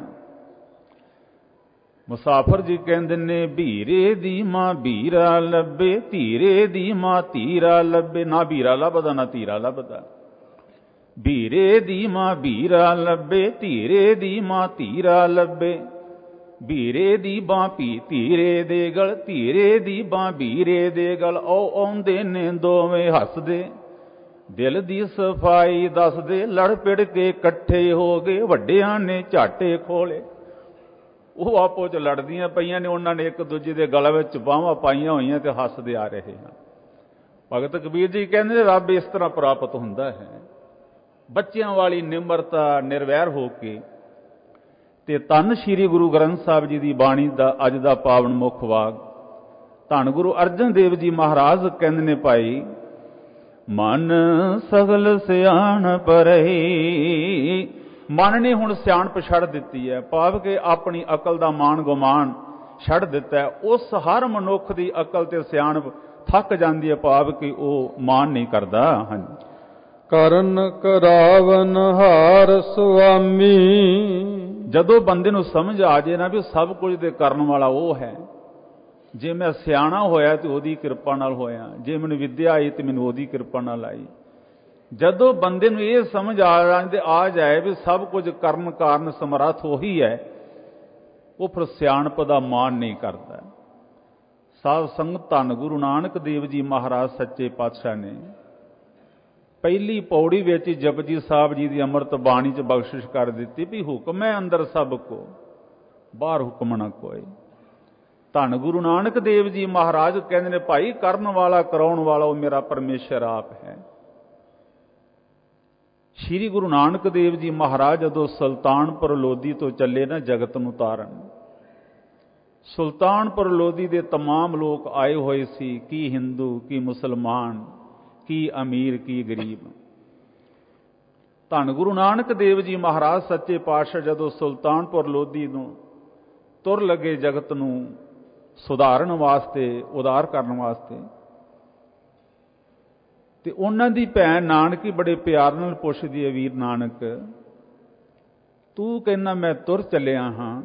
ਮੁਸਾਫਰ ਜੀ ਕਹਿੰਦੇ ਨੇ, ਵੀਰੇ ਦੀ ਮਾਂ ਵੀਰਾ ਲੱਭੇ, ਧੀਰੇ ਦੀ ਮਾਂ ਧੀਰਾ ਲੱਭੇ। ਨਾ ਵੀਰਾ ਲੱਭਦਾ ਨਾ ਧੀਰਾ ਲੱਭਦਾ। ਵੀਰੇ ਦੀ ਮਾਂ ਵੀਰਾ ਲੱਭੇ, ਧੀਰੇ ਦੀ ਮਾਂ ਧੀਰਾ ਲੱਭੇ। ਵੀਰੇ ਦੀ ਬਾਂ ਭੀ ਧੀਰੇ ਦੇ ਗਲ, ਧੀਰੇ ਦੀ ਬਾਂ ਵੀਰੇ ਦੇ ਗਲ। ਉਹ ਆਉਂਦੇ ਨੇ ਦੋਵੇਂ ਹੱਸਦੇ, ਦਿਲ ਦੀ ਸਫਾਈ ਦੱਸਦੇ। ਲੜ ਪਿੜ ਕੇ ਇਕੱਠੇ ਹੋ ਗਏ, ਵੱਡਿਆਂ ਨੇ ਝਾਟੇ ਖੋਲੇ। ਉਹ ਆਪੋ 'ਚ ਲੜਦੀਆਂ ਪਈਆਂ ਨੇ, ਉਹਨਾਂ ਨੇ ਇੱਕ ਦੂਜੇ ਦੇ ਗਲਾਂ ਵਿੱਚ ਬਾਹਾਂ ਪਾਈਆਂ ਹੋਈਆਂ ਤੇ ਹੱਸਦੇ ਆ ਰਹੇ ਹਨ। ਭਗਤ ਕਬੀਰ ਜੀ ਕਹਿੰਦੇ ਨੇ, ਰੱਬ ਇਸ ਤਰ੍ਹਾਂ ਪ੍ਰਾਪਤ ਹੁੰਦਾ ਹੈ, ਬੱਚਿਆਂ ਵਾਲੀ ਨਿਮਰਤਾ, ਨਿਰਵੈਰ ਹੋ ਕੇ। ਤੇ ਧੰਨ ਸ਼੍ਰੀ ਗੁਰੂ ਗ੍ਰੰਥ ਸਾਹਿਬ ਜੀ ਦੀ ਬਾਣੀ ਦਾ ਅੱਜ ਦਾ ਪਾਵਨ ਮੁੱਖ ਵਾਕ, ਧੰਨ ਗੁਰੂ ਅਰਜਨ ਦੇਵ ਜੀ ਮਹਾਰਾਜ ਕਹਿੰਦੇ ਨੇ, ਭਾਈ ਮਨ ਸਗਲ ਸਿਆਣਪ ਰਹੀ। ਮਨ ਨੇ ਹੁਣ ਸਿਆਣਪ ਛੱਡ ਦਿੱਤੀ ਹੈ, ਭਾਵ ਕਿ ਆਪਣੀ ਅਕਲ ਦਾ ਮਾਣ ਗੁਮਾਨ ਛੱਡ ਦਿੱਤਾ ਹੈ। ਉਸ ਹਰ ਮਨੁੱਖ ਦੀ ਅਕਲ ਤੇ ਸਿਆਣਪ ਥੱਕ ਜਾਂਦੀ ਹੈ, ਭਾਵ ਕਿ ਉਹ ਮਾਣ ਨਹੀਂ ਕਰਦਾ। ਹਾਂਜੀ। ਕਰਨ ਕਰਾਵਨ ਹਾਰ ਸੁਆਮੀ। ਜਦੋਂ ਬੰਦੇ ਨੂੰ ਸਮਝ ਆ ਜੇ ਨਾ ਵੀ ਸਭ ਕੁਝ ਦੇ ਕਰਨ ਵਾਲਾ ਉਹ ਹੈ। ਜੇ ਮੈਂ ਸਿਆਣਾ ਹੋਇਆ ਤੇ ਉਹਦੀ ਕਿਰਪਾ ਨਾਲ ਹੋਇਆ, ਜੇ ਮੈਨੂੰ ਵਿਦਿਆ ਆਈ ਤੇ ਮੈਨੂੰ ਉਹਦੀ ਕਿਰਪਾ ਨਾਲ ਆਈ। ਜਦੋਂ ਬੰਦੇ ਨੂੰ ਇਹ ਸਮਝ ਆ ਜਾਏ ਵੀ ਸਭ ਕੁਝ ਕਰਨ ਕਾਰਨ ਸਮਰੱਥ ਉਹੀ ਹੈ, ਉਹ ਫਿਰ ਸਿਆਣਪ ਦਾ ਮਾਣ ਨਹੀਂ ਕਰਦਾ। ਸਾਧ ਸੰਗਤ, ਧੰਨ ਗੁਰੂ ਨਾਨਕ ਦੇਵ ਜੀ ਮਹਾਰਾਜ ਸੱਚੇ ਪਾਤਸ਼ਾਹ ਨੇ ਪਹਿਲੀ ਪੌੜੀ ਵਿੱਚ ਜਪਜੀ ਸਾਹਿਬ ਜੀ ਦੀ ਅੰਮ੍ਰਿਤ ਬਾਣੀ 'ਚ ਬਖਸ਼ਿਸ਼ ਕਰ ਦਿੱਤੀ ਵੀ ਹੁਕਮ ਹੈ ਅੰਦਰ ਸਭ ਕੋ, ਬਾਹਰ ਹੁਕਮ ਨਾ ਕੋਈ। ਧੰਨ ਗੁਰੂ ਨਾਨਕ ਦੇਵ ਜੀ ਮਹਾਰਾਜ ਕਹਿੰਦੇ ਨੇ, ਭਾਈ ਕਰਨ ਵਾਲਾ ਕਰਾਉਣ ਵਾਲਾ ਉਹ ਮੇਰਾ ਪਰਮੇਸ਼ਰ ਆਪ ਹੈ। ਸ਼੍ਰੀ ਗੁਰੂ ਨਾਨਕ ਦੇਵ ਜੀ ਮਹਾਰਾਜ ਜਦੋਂ ਸੁਲਤਾਨਪੁਰ ਲੋਧੀ ਤੋਂ ਚੱਲੇ ਨਾ ਜਗਤ ਨੂੰ ਤਾਰਨ, ਸੁਲਤਾਨਪੁਰ ਲੋਧੀ ਦੇ तमाम ਲੋਕ ਆਏ ਹੋਏ ਸੀ, ਕੀ ਹਿੰਦੂ, ਕੀ ਮੁਸਲਮਾਨ, ਕੀ ਅਮੀਰ, ਕੀ ਗਰੀਬ। ਧੰਨ ਗੁਰੂ ਨਾਨਕ ਦੇਵ ਜੀ ਮਹਾਰਾਜ ਸੱਚੇ ਪਾਤਸ਼ਾਹ ਜਦੋਂ ਸੁਲਤਾਨਪੁਰ ਲੋਧੀ ਨੂੰ ਤੁਰ ਲੱਗੇ ਜਗਤ ਨੂੰ ਸੁਧਾਰਨ ਵਾਸਤੇ, ਉਦਾਰ ਕਰਨ ਵਾਸਤੇ, ਤੇ ਉਹਨਾਂ ਦੀ ਭੈਣ ਨਾਨਕੀ ਬੜੇ ਪਿਆਰ ਨਾਲ ਪੁੱਛਦੀ ਹੈ, ਵੀਰ ਨਾਨਕ ਤੂੰ ਕਹਿੰਦਾ ਮੈਂ ਤੁਰ ਚੱਲਿਆ ਹਾਂ,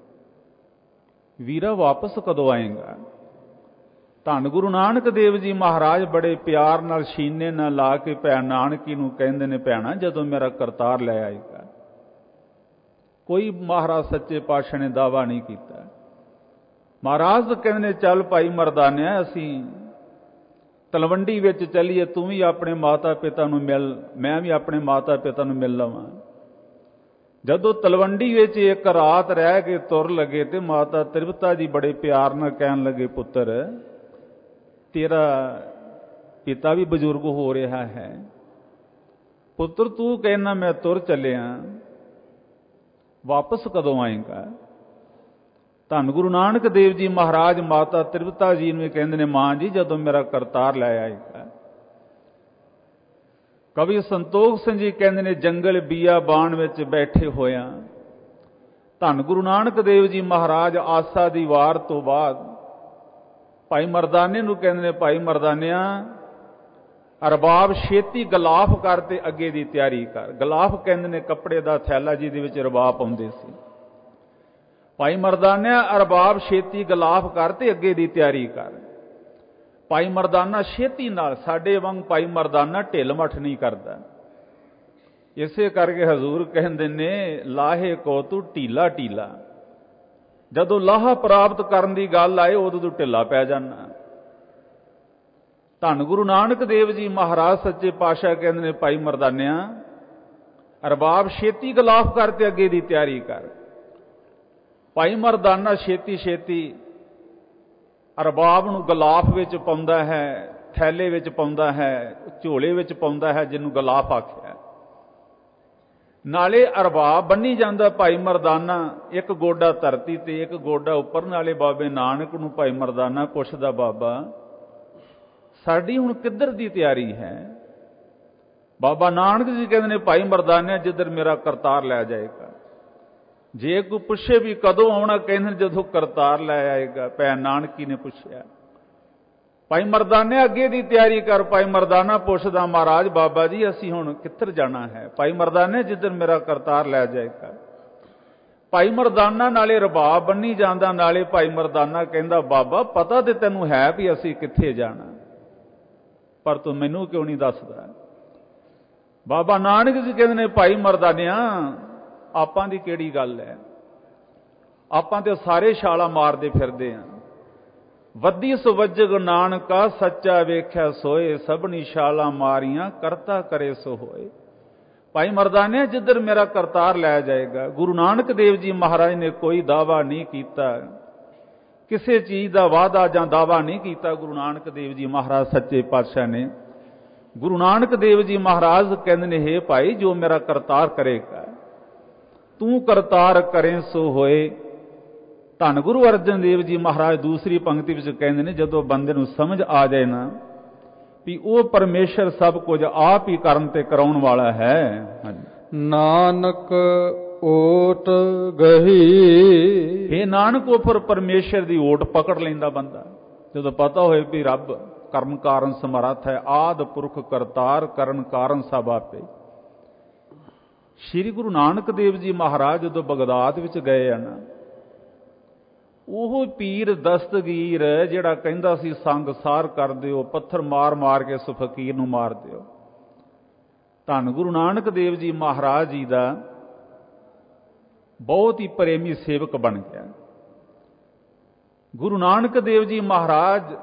ਵੀਰਾ ਵਾਪਸ ਕਦੋਂ ਆਏਗਾ? ਧੰਨ ਗੁਰੂ ਨਾਨਕ ਦੇਵ ਜੀ ਮਹਾਰਾਜ ਬੜੇ ਪਿਆਰ ਨਾਲ ਸੀਨੇ ਨਾਲ ਲਾ ਕੇ ਭੈਣ ਨਾਨਕੀ ਨੂੰ ਕਹਿੰਦੇ ਨੇ, ਭੈਣਾ ਜਦੋਂ ਮੇਰਾ ਕਰਤਾਰ ਲੈ ਆਏਗਾ। ਕੋਈ ਮਹਾਰਾਜ ਸੱਚੇ ਪਾਤਸ਼ਾਹ ਨੇ ਦਾਵਾ ਨਹੀਂ ਕੀਤਾ। ਮਹਾਰਾਜ ਕਹਿੰਦੇ ਨੇ, ਚੱਲ ਭਾਈ ਮਰਦਾਨਿਆ ਅਸੀਂ ਤਲਵੰਡੀ ਵਿੱਚ ਚੱਲੀਏ, ਤੂੰ ਵੀ ਆਪਣੇ ਮਾਤਾ ਪਿਤਾ ਨੂੰ ਮਿਲ, ਮੈਂ ਵੀ ਆਪਣੇ ਮਾਤਾ ਪਿਤਾ ਨੂੰ ਮਿਲ ਲਵਾਂ। ਜਦੋਂ ਤਲਵੰਡੀ ਵਿੱਚ ਇੱਕ ਰਾਤ ਰਹਿ ਕੇ ਤੁਰ ਲੱਗੇ ਤੇ ਮਾਤਾ ਤ੍ਰਿਪਤਾ ਜੀ ਬੜੇ ਪਿਆਰ ਨਾਲ ਕਹਿਣ ਲੱਗੇ, ਪੁੱਤਰ ਤੇਰਾ ਪਿਤਾ ਵੀ ਬਜ਼ੁਰਗ ਹੋ ਰਿਹਾ ਹੈ, ਪੁੱਤਰ ਤੂੰ ਕਹਿਣਾ ਮੈਂ ਤੁਰ ਚੱਲਿਆ, ਵਾਪਸ ਕਦੋਂ ਆਏਗਾ? ਧੰਨ ਗੁਰੂ ਨਾਨਕ ਦੇਵ ਜੀ ਮਹਾਰਾਜ ਮਾਤਾ ਤ੍ਰਿਪਤਾ ਜੀ ਨੂੰ ਕਹਿੰਦੇ ਨੇ, ਮਾਂ ਜੀ ਜਦੋਂ ਮੇਰਾ ਕਰਤਾਰ ਲੈ ਆਏਗਾ। ਕਵੀ ਸੰਤੋਖ ਸਿੰਘ ਜੀ ਕਹਿੰਦੇ ਨੇ, ਜੰਗਲ ਬੀਆਬਾਨ ਵਿੱਚ ਬੈਠੇ ਹੋਇਆ ਧੰਨ ਗੁਰੂ ਨਾਨਕ ਦੇਵ ਜੀ ਮਹਾਰਾਜ ਆਸਾ ਦੀ ਵਾਰ ਤੋਂ ਬਾਅਦ ਭਾਈ ਮਰਦਾਨੇ ਨੂੰ ਕਹਿੰਦੇ ਨੇ, ਭਾਈ ਮਰਦਾਨਿਆ ਰਬਾਬ ਛੇਤੀ ਗਲਾਫ ਕਰ ਤੇ ਅੱਗੇ ਦੀ ਤਿਆਰੀ ਕਰ। ਗਲਾਫ ਕਹਿੰਦੇ ਨੇ ਕੱਪੜੇ ਦਾ ਥੈਲਾ ਜਿਹਦੇ ਵਿੱਚ ਰਬਾਬ ਪਾਉਂਦੇ ਸੀ। ਭਾਈ ਮਰਦਾਨਿਆ ਰਬਾਬ ਛੇਤੀ ਗਲਾਫ ਕਰ ਤੇ ਅੱਗੇ ਦੀ ਤਿਆਰੀ ਕਰ। ਭਾਈ ਮਰਦਾਨਾ ਛੇਤੀ ਨਾਲ, ਸਾਡੇ ਵਾਂਗ ਭਾਈ ਮਰਦਾਨਾ ਢਿੱਲ ਮੱਠ ਨਹੀਂ ਕਰਦਾ। ਇਸੇ ਕਰਕੇ ਹਜ਼ੂਰ ਕਹਿੰਦੇ ਨੇ, ਲਾਹੇ ਕੋ ਤੂੰ ਢੀਲਾ ਢੀਲਾ। ਜਦੋਂ ਲਾਹਾ ਪ੍ਰਾਪਤ ਕਰਨ ਦੀ ਗੱਲ ਆਏ ਉਦੋਂ ਤੂੰ ਢਿੱਲਾ ਪੈ ਜਾਣਾ। ਧੰਨ ਗੁਰੂ ਨਾਨਕ ਦੇਵ ਜੀ ਮਹਾਰਾਜ ਸੱਚੇ ਪਾਤਸ਼ਾਹ ਕਹਿੰਦੇ ਨੇ, ਭਾਈ ਮਰਦਾਨਿਆ ਰਬਾਬ ਛੇਤੀ ਗਲਾਫ ਕਰ ਤੇ ਅੱਗੇ ਦੀ ਤਿਆਰੀ ਕਰ। ਭਾਈ ਮਰਦਾਨਾ ਛੇਤੀ ਛੇਤੀ ਰਬਾਬ ਨੂੰ ਗਲਾਫ ਵਿੱਚ ਪਾਉਂਦਾ ਹੈ, ਥੈਲੇ ਵਿੱਚ ਪਾਉਂਦਾ ਹੈ, ਝੋਲੇ ਵਿੱਚ ਪਾਉਂਦਾ ਹੈ, ਜਿਹਨੂੰ ਗਲਾਫ ਆਖਿਆ। ਨਾਲੇ ਰਬਾਬ ਬੰਨੀ ਜਾਂਦਾ ਭਾਈ ਮਰਦਾਨਾ, ਇੱਕ ਗੋਡਾ ਧਰਤੀ ਤੇ ਇੱਕ ਗੋਡਾ ਉੱਪਰ। ਨਾਲੇ ਬਾਬੇ ਨਾਨਕ ਨੂੰ ਭਾਈ ਮਰਦਾਨਾ ਪੁੱਛਦਾ, ਬਾਬਾ ਸਾਡੀ ਹੁਣ ਕਿੱਧਰ ਦੀ ਤਿਆਰੀ ਹੈ? ਬਾਬਾ ਨਾਨਕ ਜੀ ਕਹਿੰਦੇ ਨੇ, ਭਾਈ ਮਰਦਾਨਾ ਜਿੱਧਰ ਮੇਰਾ ਕਰਤਾਰ ਲੈ ਜਾਏਗਾ। ਜੇ ਕੋਈ ਪੁੱਛੇ ਵੀ ਕਦੋਂ ਆਉਣਾ, ਕਹਿੰਦੇ ਜਦੋਂ ਕਰਤਾਰ ਲੈ ਆਏਗਾ। ਭੈਣ ਨਾਨਕੀ ਨੇ ਪੁੱਛਿਆ, ਭਾਈ ਮਰਦਾਨੇ ਅੱਗੇ ਦੀ ਤਿਆਰੀ ਕਰ। ਭਾਈ ਮਰਦਾਨਾ ਪੁੱਛਦਾ, ਮਹਾਰਾਜ ਬਾਬਾ ਜੀ ਅਸੀਂ ਹੁਣ ਕਿੱਧਰ ਜਾਣਾ ਹੈ? ਭਾਈ ਮਰਦਾਨੇ ਜਿੱਧਰ ਮੇਰਾ ਕਰਤਾਰ ਲੈ ਜਾਏਗਾ। ਭਾਈ ਮਰਦਾਨਾ ਨਾਲੇ ਰਬਾਬ ਬੰਨੀ ਜਾਂਦਾ, ਨਾਲੇ ਭਾਈ ਮਰਦਾਨਾ ਕਹਿੰਦਾ, ਬਾਬਾ ਪਤਾ ਤੇ ਤੈਨੂੰ ਹੈ ਵੀ ਅਸੀਂ ਕਿੱਥੇ ਜਾਣਾ, ਪਰ ਤੂੰ ਮੈਨੂੰ ਕਿਉਂ ਨਹੀਂ ਦੱਸਦਾ? ਬਾਬਾ ਨਾਨਕ ਜੀ ਕਹਿੰਦੇ ਨੇ, ਭਾਈ ਮਰਦਾਨਿਆ ਆਪਾਂ ਦੀ ਕਿਹੜੀ ਗੱਲ ਹੈ? ਆਪਾਂ ਤੇ ਸਾਰੇ ਛਾਲਾਂ ਮਾਰਦੇ ਫਿਰਦੇ ਆਂ। ਵੱਧੀ ਸੁਵੱਜਗ ਨਾਨਕਾ ਸੱਚਾ ਵੇਖਿਆ ਸੋਏ, ਸਭਨੀ ਛਾਲਾਂ ਮਾਰੀਆਂ ਕਰਤਾ ਕਰੇ ਸੋ ਹੋਏ। ਭਾਈ ਮਰਦਾਨੇ ਜਿੱਧਰ ਮੇਰਾ ਕਰਤਾਰ ਲੈ ਜਾਏਗਾ। ਗੁਰੂ ਨਾਨਕ ਦੇਵ ਜੀ ਮਹਾਰਾਜ ਨੇ ਕੋਈ ਦਾਵਾ ਨਹੀਂ ਕੀਤਾ, ਕਿਸੇ ਚੀਜ਼ ਦਾ ਵਾਅਦਾ ਜਾਂ ਦਾਵਾ ਨਹੀਂ ਕੀਤਾ। ਗੁਰੂ ਨਾਨਕ ਦੇਵ ਜੀ ਮਹਾਰਾਜ ਸੱਚੇ ਪਾਤਸ਼ਾਹ ਨੇ, ਗੁਰੂ ਨਾਨਕ ਦੇਵ ਜੀ ਮਹਾਰਾਜ ਕਹਿੰਦੇ ਨੇ, ਹੇ ਭਾਈ ਜੋ ਮੇਰਾ ਕਰਤਾਰ ਕਰੇਗਾ, ਤੂੰ ਕਰਤਾਰ ਕਰੇ ਸੋ ਹੋਏ। ਧੰਨ ਗੁਰੂ ਅਰਜਨ ਦੇਵ ਜੀ ਮਹਾਰਾਜ ਦੂਸਰੀ ਪੰਕਤੀ ਵਿੱਚ ਕਹਿੰਦੇ ਨੇ, ਜਦੋਂ ਬੰਦੇ ਨੂੰ ਸਮਝ ਆ ਜਾਏ ਨਾ ਵੀ ਉਹ ਪਰਮੇਸ਼ਰ ਸਭ ਕੁਝ ਆਪ ਹੀ ਕਰਨ ਤੇ ਕਰਾਉਣ ਵਾਲਾ ਹੈ। ਨਾਨਕ ਓਟ ਗਹੀ। ਇਹ ਨਾਨਕ ਉਪਰ ਪਰਮੇਸ਼ਰ ਦੀ ਓਟ ਪਕੜ ਲੈਂਦਾ ਬੰਦਾ, ਜਦੋਂ ਪਤਾ ਹੋਏ ਵੀ ਰੱਬ ਕਰਮ ਕਾਰਨ ਸਮਰੱਥ ਹੈ। ਆਦ ਪੁਰਖ ਕਰਤਾਰ ਕਰਨ ਕਾਰਨ ਸਭ ਆਪੇ। ਸ਼੍ਰੀ ਗੁਰੂ ਨਾਨਕ ਦੇਵ ਜੀ ਮਹਾਰਾਜ ਜਦੋਂ ਬਗਦਾਦ ਵਿੱਚ ਗਏ ਆ ਨਾ, ਉਹ ਪੀਰ ਦਸਤਗੀਰ ਜਿਹੜਾ ਕਹਿੰਦਾ ਸੀ ਸੰਗ ਸਾਰ ਕਰ ਦਿਓ, ਪੱਥਰ ਮਾਰ ਮਾਰ ਕੇ ਉਸ ਫਕੀਰ ਨੂੰ ਮਾਰ ਦਿਓ, ਧੰਨ ਗੁਰੂ ਨਾਨਕ ਦੇਵ ਜੀ ਮਹਾਰਾਜ ਜੀ ਦਾ ਬਹੁਤ ਹੀ ਪ੍ਰੇਮੀ ਸੇਵਕ ਬਣ ਗਿਆ। ਗੁਰੂ ਨਾਨਕ ਦੇਵ ਜੀ ਮਹਾਰਾਜ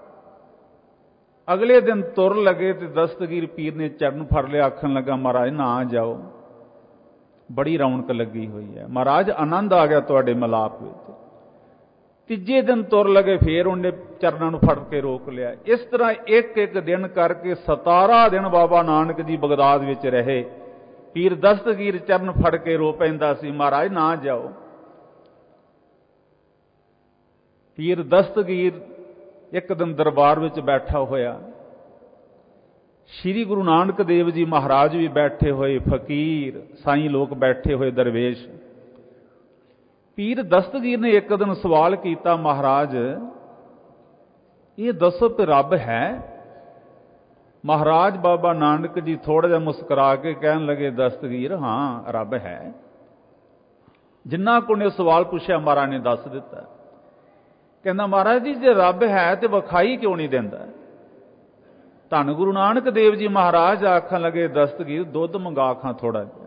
ਅਗਲੇ ਦਿਨ ਤੁਰ ਲਗੇ ਤੇ ਦਸਤਗੀਰ ਪੀਰ ਨੇ ਚਰਨ ਫੜ ਲਿਆ, ਆਖਣ ਲੱਗਾ, ਮਹਾਰਾਜ ਨਾ ਜਾਓ, ਬੜੀ ਰੌਣਕ ਲੱਗੀ ਹੋਈ ਹੈ, ਮਹਾਰਾਜ ਆਨੰਦ ਆ ਗਿਆ ਤੁਹਾਡੇ ਮਿਲਾਪ ਵਿੱਚ। ਤੀਜੇ ਦਿਨ ਤੁਰ ਲਗੇ, ਫੇਰ ਉਹਨੇ ਚਰਨਾਂ ਨੂੰ ਫੜ ਕੇ ਰੋਕ ਲਿਆ। ਇਸ ਤਰ੍ਹਾਂ ਇੱਕ ਇੱਕ ਦਿਨ ਕਰਕੇ ਸਤਾਰਾਂ ਦਿਨ ਬਾਬਾ ਨਾਨਕ ਜੀ ਬਗਦਾਦ ਵਿੱਚ ਰਹੇ। ਪੀਰ ਦਸਤਗੀਰ ਚਰਨ ਫੜ ਕੇ ਰੋ ਪੈਂਦਾ ਸੀ, ਮਹਾਰਾਜ ਨਾ ਜਾਓ। ਪੀਰ ਦਸਤਗੀਰ ਇੱਕ ਦਿਨ ਦਰਬਾਰ ਵਿੱਚ ਬੈਠਾ ਹੋਇਆ, ਸ਼੍ਰੀ ਗੁਰੂ ਨਾਨਕ ਦੇਵ ਜੀ ਮਹਾਰਾਜ ਵੀ ਬੈਠੇ ਹੋਏ, ਫਕੀਰ ਸਾਈਂ ਲੋਕ ਬੈਠੇ ਹੋਏ, ਦਰਵੇਸ਼। ਪੀਰ ਦਸਤਗੀਰ ਨੇ ਇੱਕ ਦਿਨ ਸਵਾਲ ਕੀਤਾ, ਮਹਾਰਾਜ ਇਹ ਦੱਸੋ ਕਿ ਰੱਬ ਹੈ? ਮਹਾਰਾਜ ਬਾਬਾ ਨਾਨਕ ਜੀ ਥੋੜਾ ਜਿਹਾ ਮੁਸਕਰਾ ਕੇ ਕਹਿਣ ਲੱਗੇ, ਦਸਤਗੀਰ ਹਾਂ ਰੱਬ ਹੈ। ਜਿੰਨਾ ਕੋ ਨੇ ਸਵਾਲ ਪੁੱਛਿਆ ਮਹਾਰਾਜ ਨੇ ਦੱਸ ਦਿੱਤਾ। ਕਹਿੰਦਾ, ਮਹਾਰਾਜ ਜੀ ਜੇ ਰੱਬ ਹੈ ਤੇ ਵਿਖਾਈ ਕਿਉਂ ਨਹੀਂ ਦਿੰਦਾ? ਧੰਨ ਗੁਰੂ ਨਾਨਕ ਦੇਵ ਜੀ ਮਹਾਰਾਜ ਆਖਣ ਲੱਗੇ, ਦਸਤਗੀਰ ਦੁੱਧ ਮੰਗਾ ਖਾਂ ਥੋੜਾ ਜਿਹਾ।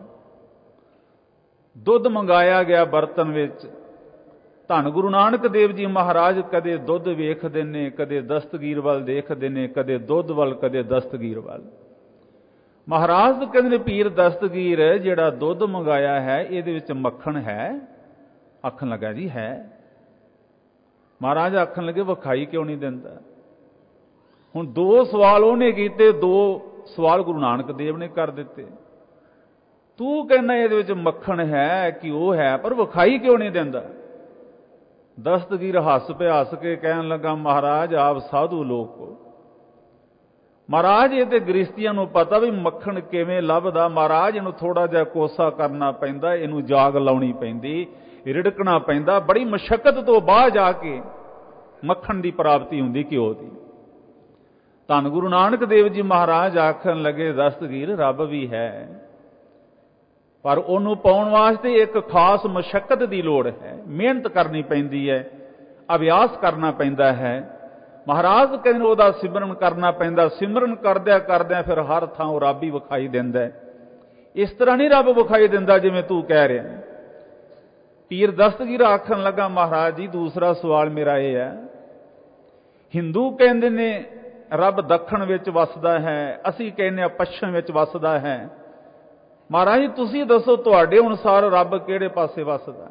ਦੁੱਧ ਮੰਗਾਇਆ ਗਿਆ ਬਰਤਨ ਵਿੱਚ। ਧੰਨ ਗੁਰੂ ਨਾਨਕ ਦੇਵ ਜੀ ਮਹਾਰਾਜ ਕਦੇ ਦੁੱਧ ਵੇਖਦੇ ਨੇ, ਕਦੇ ਦਸਤਗੀਰ ਵੱਲ ਦੇਖਦੇ ਨੇ, ਕਦੇ ਦੁੱਧ ਵੱਲ, ਕਦੇ ਦਸਤਗੀਰ ਵੱਲ। ਮਹਾਰਾਜ ਕਹਿੰਦੇ ਨੇ, ਪੀਰ ਦਸਤਗੀਰ ਜਿਹੜਾ ਦੁੱਧ ਮੰਗਾਇਆ ਹੈ ਇਹਦੇ ਵਿੱਚ ਮੱਖਣ ਹੈ? ਆਖਣ ਲੱਗਾ, ਜੀ ਹੈ। ਮਹਾਰਾਜ ਆਖਣ ਲੱਗੇ, ਵਿਖਾਈ ਕਿਉਂ ਨਹੀਂ ਦਿੰਦਾ? ਹੁਣ ਦੋ ਸਵਾਲ ਉਹਨੇ ਕੀਤੇ, ਦੋ ਸਵਾਲ ਗੁਰੂ ਨਾਨਕ ਦੇਵ ਨੇ ਕਰ ਦਿੱਤੇ। ਤੂੰ ਕਹਿੰਦਾ ਇਹਦੇ ਵਿੱਚ ਮੱਖਣ ਹੈ ਕਿ ਉਹ ਹੈ, ਪਰ ਵਿਖਾਈ ਕਿਉਂ ਨਹੀਂ ਦਿੰਦਾ? ਦਸਤਗੀਰ ਹੱਸ ਪਿਆ, ਹੱਸ ਕੇ ਕਹਿਣ ਲੱਗਾ, ਮਹਾਰਾਜ ਆਪ ਸਾਧੂ ਲੋਕ ਹੋ। ਮਹਾਰਾਜ ਇਹ ਤੇ ਗ੍ਰਸਤੀਆਂ ਨੂੰ ਪਤਾ ਵੀ ਮੱਖਣ ਕਿਵੇਂ ਲੱਭਦਾ। ਮਹਾਰਾਜ ਇਹਨੂੰ ਥੋੜਾ ਜਿਹਾ ਕੋਸਾ ਕਰਨਾ ਪੈਂਦਾ, ਇਹਨੂੰ ਜਾਗ ਲਾਉਣੀ ਪੈਂਦੀ, ਰਿੜਕਣਾ ਪੈਂਦਾ। ਬੜੀ ਮਸ਼ੱਕਤ ਤੋਂ ਬਾਅਦ ਜਾ ਕੇ ਮੱਖਣ ਦੀ ਪ੍ਰਾਪਤੀ ਹੁੰਦੀ, ਘਿਓ ਦੀ। ਧੰਨ ਗੁਰੂ ਨਾਨਕ ਦੇਵ ਜੀ ਮਹਾਰਾਜ ਆਖਣ ਲੱਗੇ, ਦਸਤਗੀਰ ਰੱਬ ਵੀ ਹੈ, ਪਰ ਉਹਨੂੰ ਪਾਉਣ ਵਾਸਤੇ ਇੱਕ ਖਾਸ ਮਸ਼ੱਕਤ ਦੀ ਲੋੜ ਹੈ, ਮਿਹਨਤ ਕਰਨੀ ਪੈਂਦੀ ਹੈ, ਅਭਿਆਸ ਕਰਨਾ ਪੈਂਦਾ ਹੈ। ਮਹਾਰਾਜ ਕਹਿੰਦੇ ਉਹਦਾ ਸਿਮਰਨ ਕਰਨਾ ਪੈਂਦਾ। ਸਿਮਰਨ ਕਰਦਿਆਂ ਕਰਦਿਆਂ ਫਿਰ ਹਰ ਥਾਂ ਉਹ ਰੱਬ ਹੀ ਵਿਖਾਈ ਦਿੰਦਾ। ਇਸ ਤਰ੍ਹਾਂ ਨਹੀਂ ਰੱਬ ਵਿਖਾਈ ਦਿੰਦਾ ਜਿਵੇਂ ਤੂੰ ਕਹਿ ਰਿਹਾ। ਪੀਰ ਦਸਤਗੀਰ ਆਖਣ ਲੱਗਾ, ਮਹਾਰਾਜ ਜੀ ਦੂਸਰਾ ਸਵਾਲ ਮੇਰਾ ਇਹ ਹੈ, ਹਿੰਦੂ ਕਹਿੰਦੇ ਨੇ ਰੱਬ ਦੱਖਣ ਵਿੱਚ ਵਸਦਾ ਹੈ, ਅਸੀਂ ਕਹਿੰਦੇ ਹਾਂ ਪੱਛਮ ਵਿੱਚ ਵਸਦਾ ਹੈ। ਮਹਾਰਾਜ ਜੀ ਤੁਸੀਂ ਦੱਸੋ ਤੁਹਾਡੇ ਅਨੁਸਾਰ ਰੱਬ ਕਿਹੜੇ ਪਾਸੇ ਵਸਦਾ?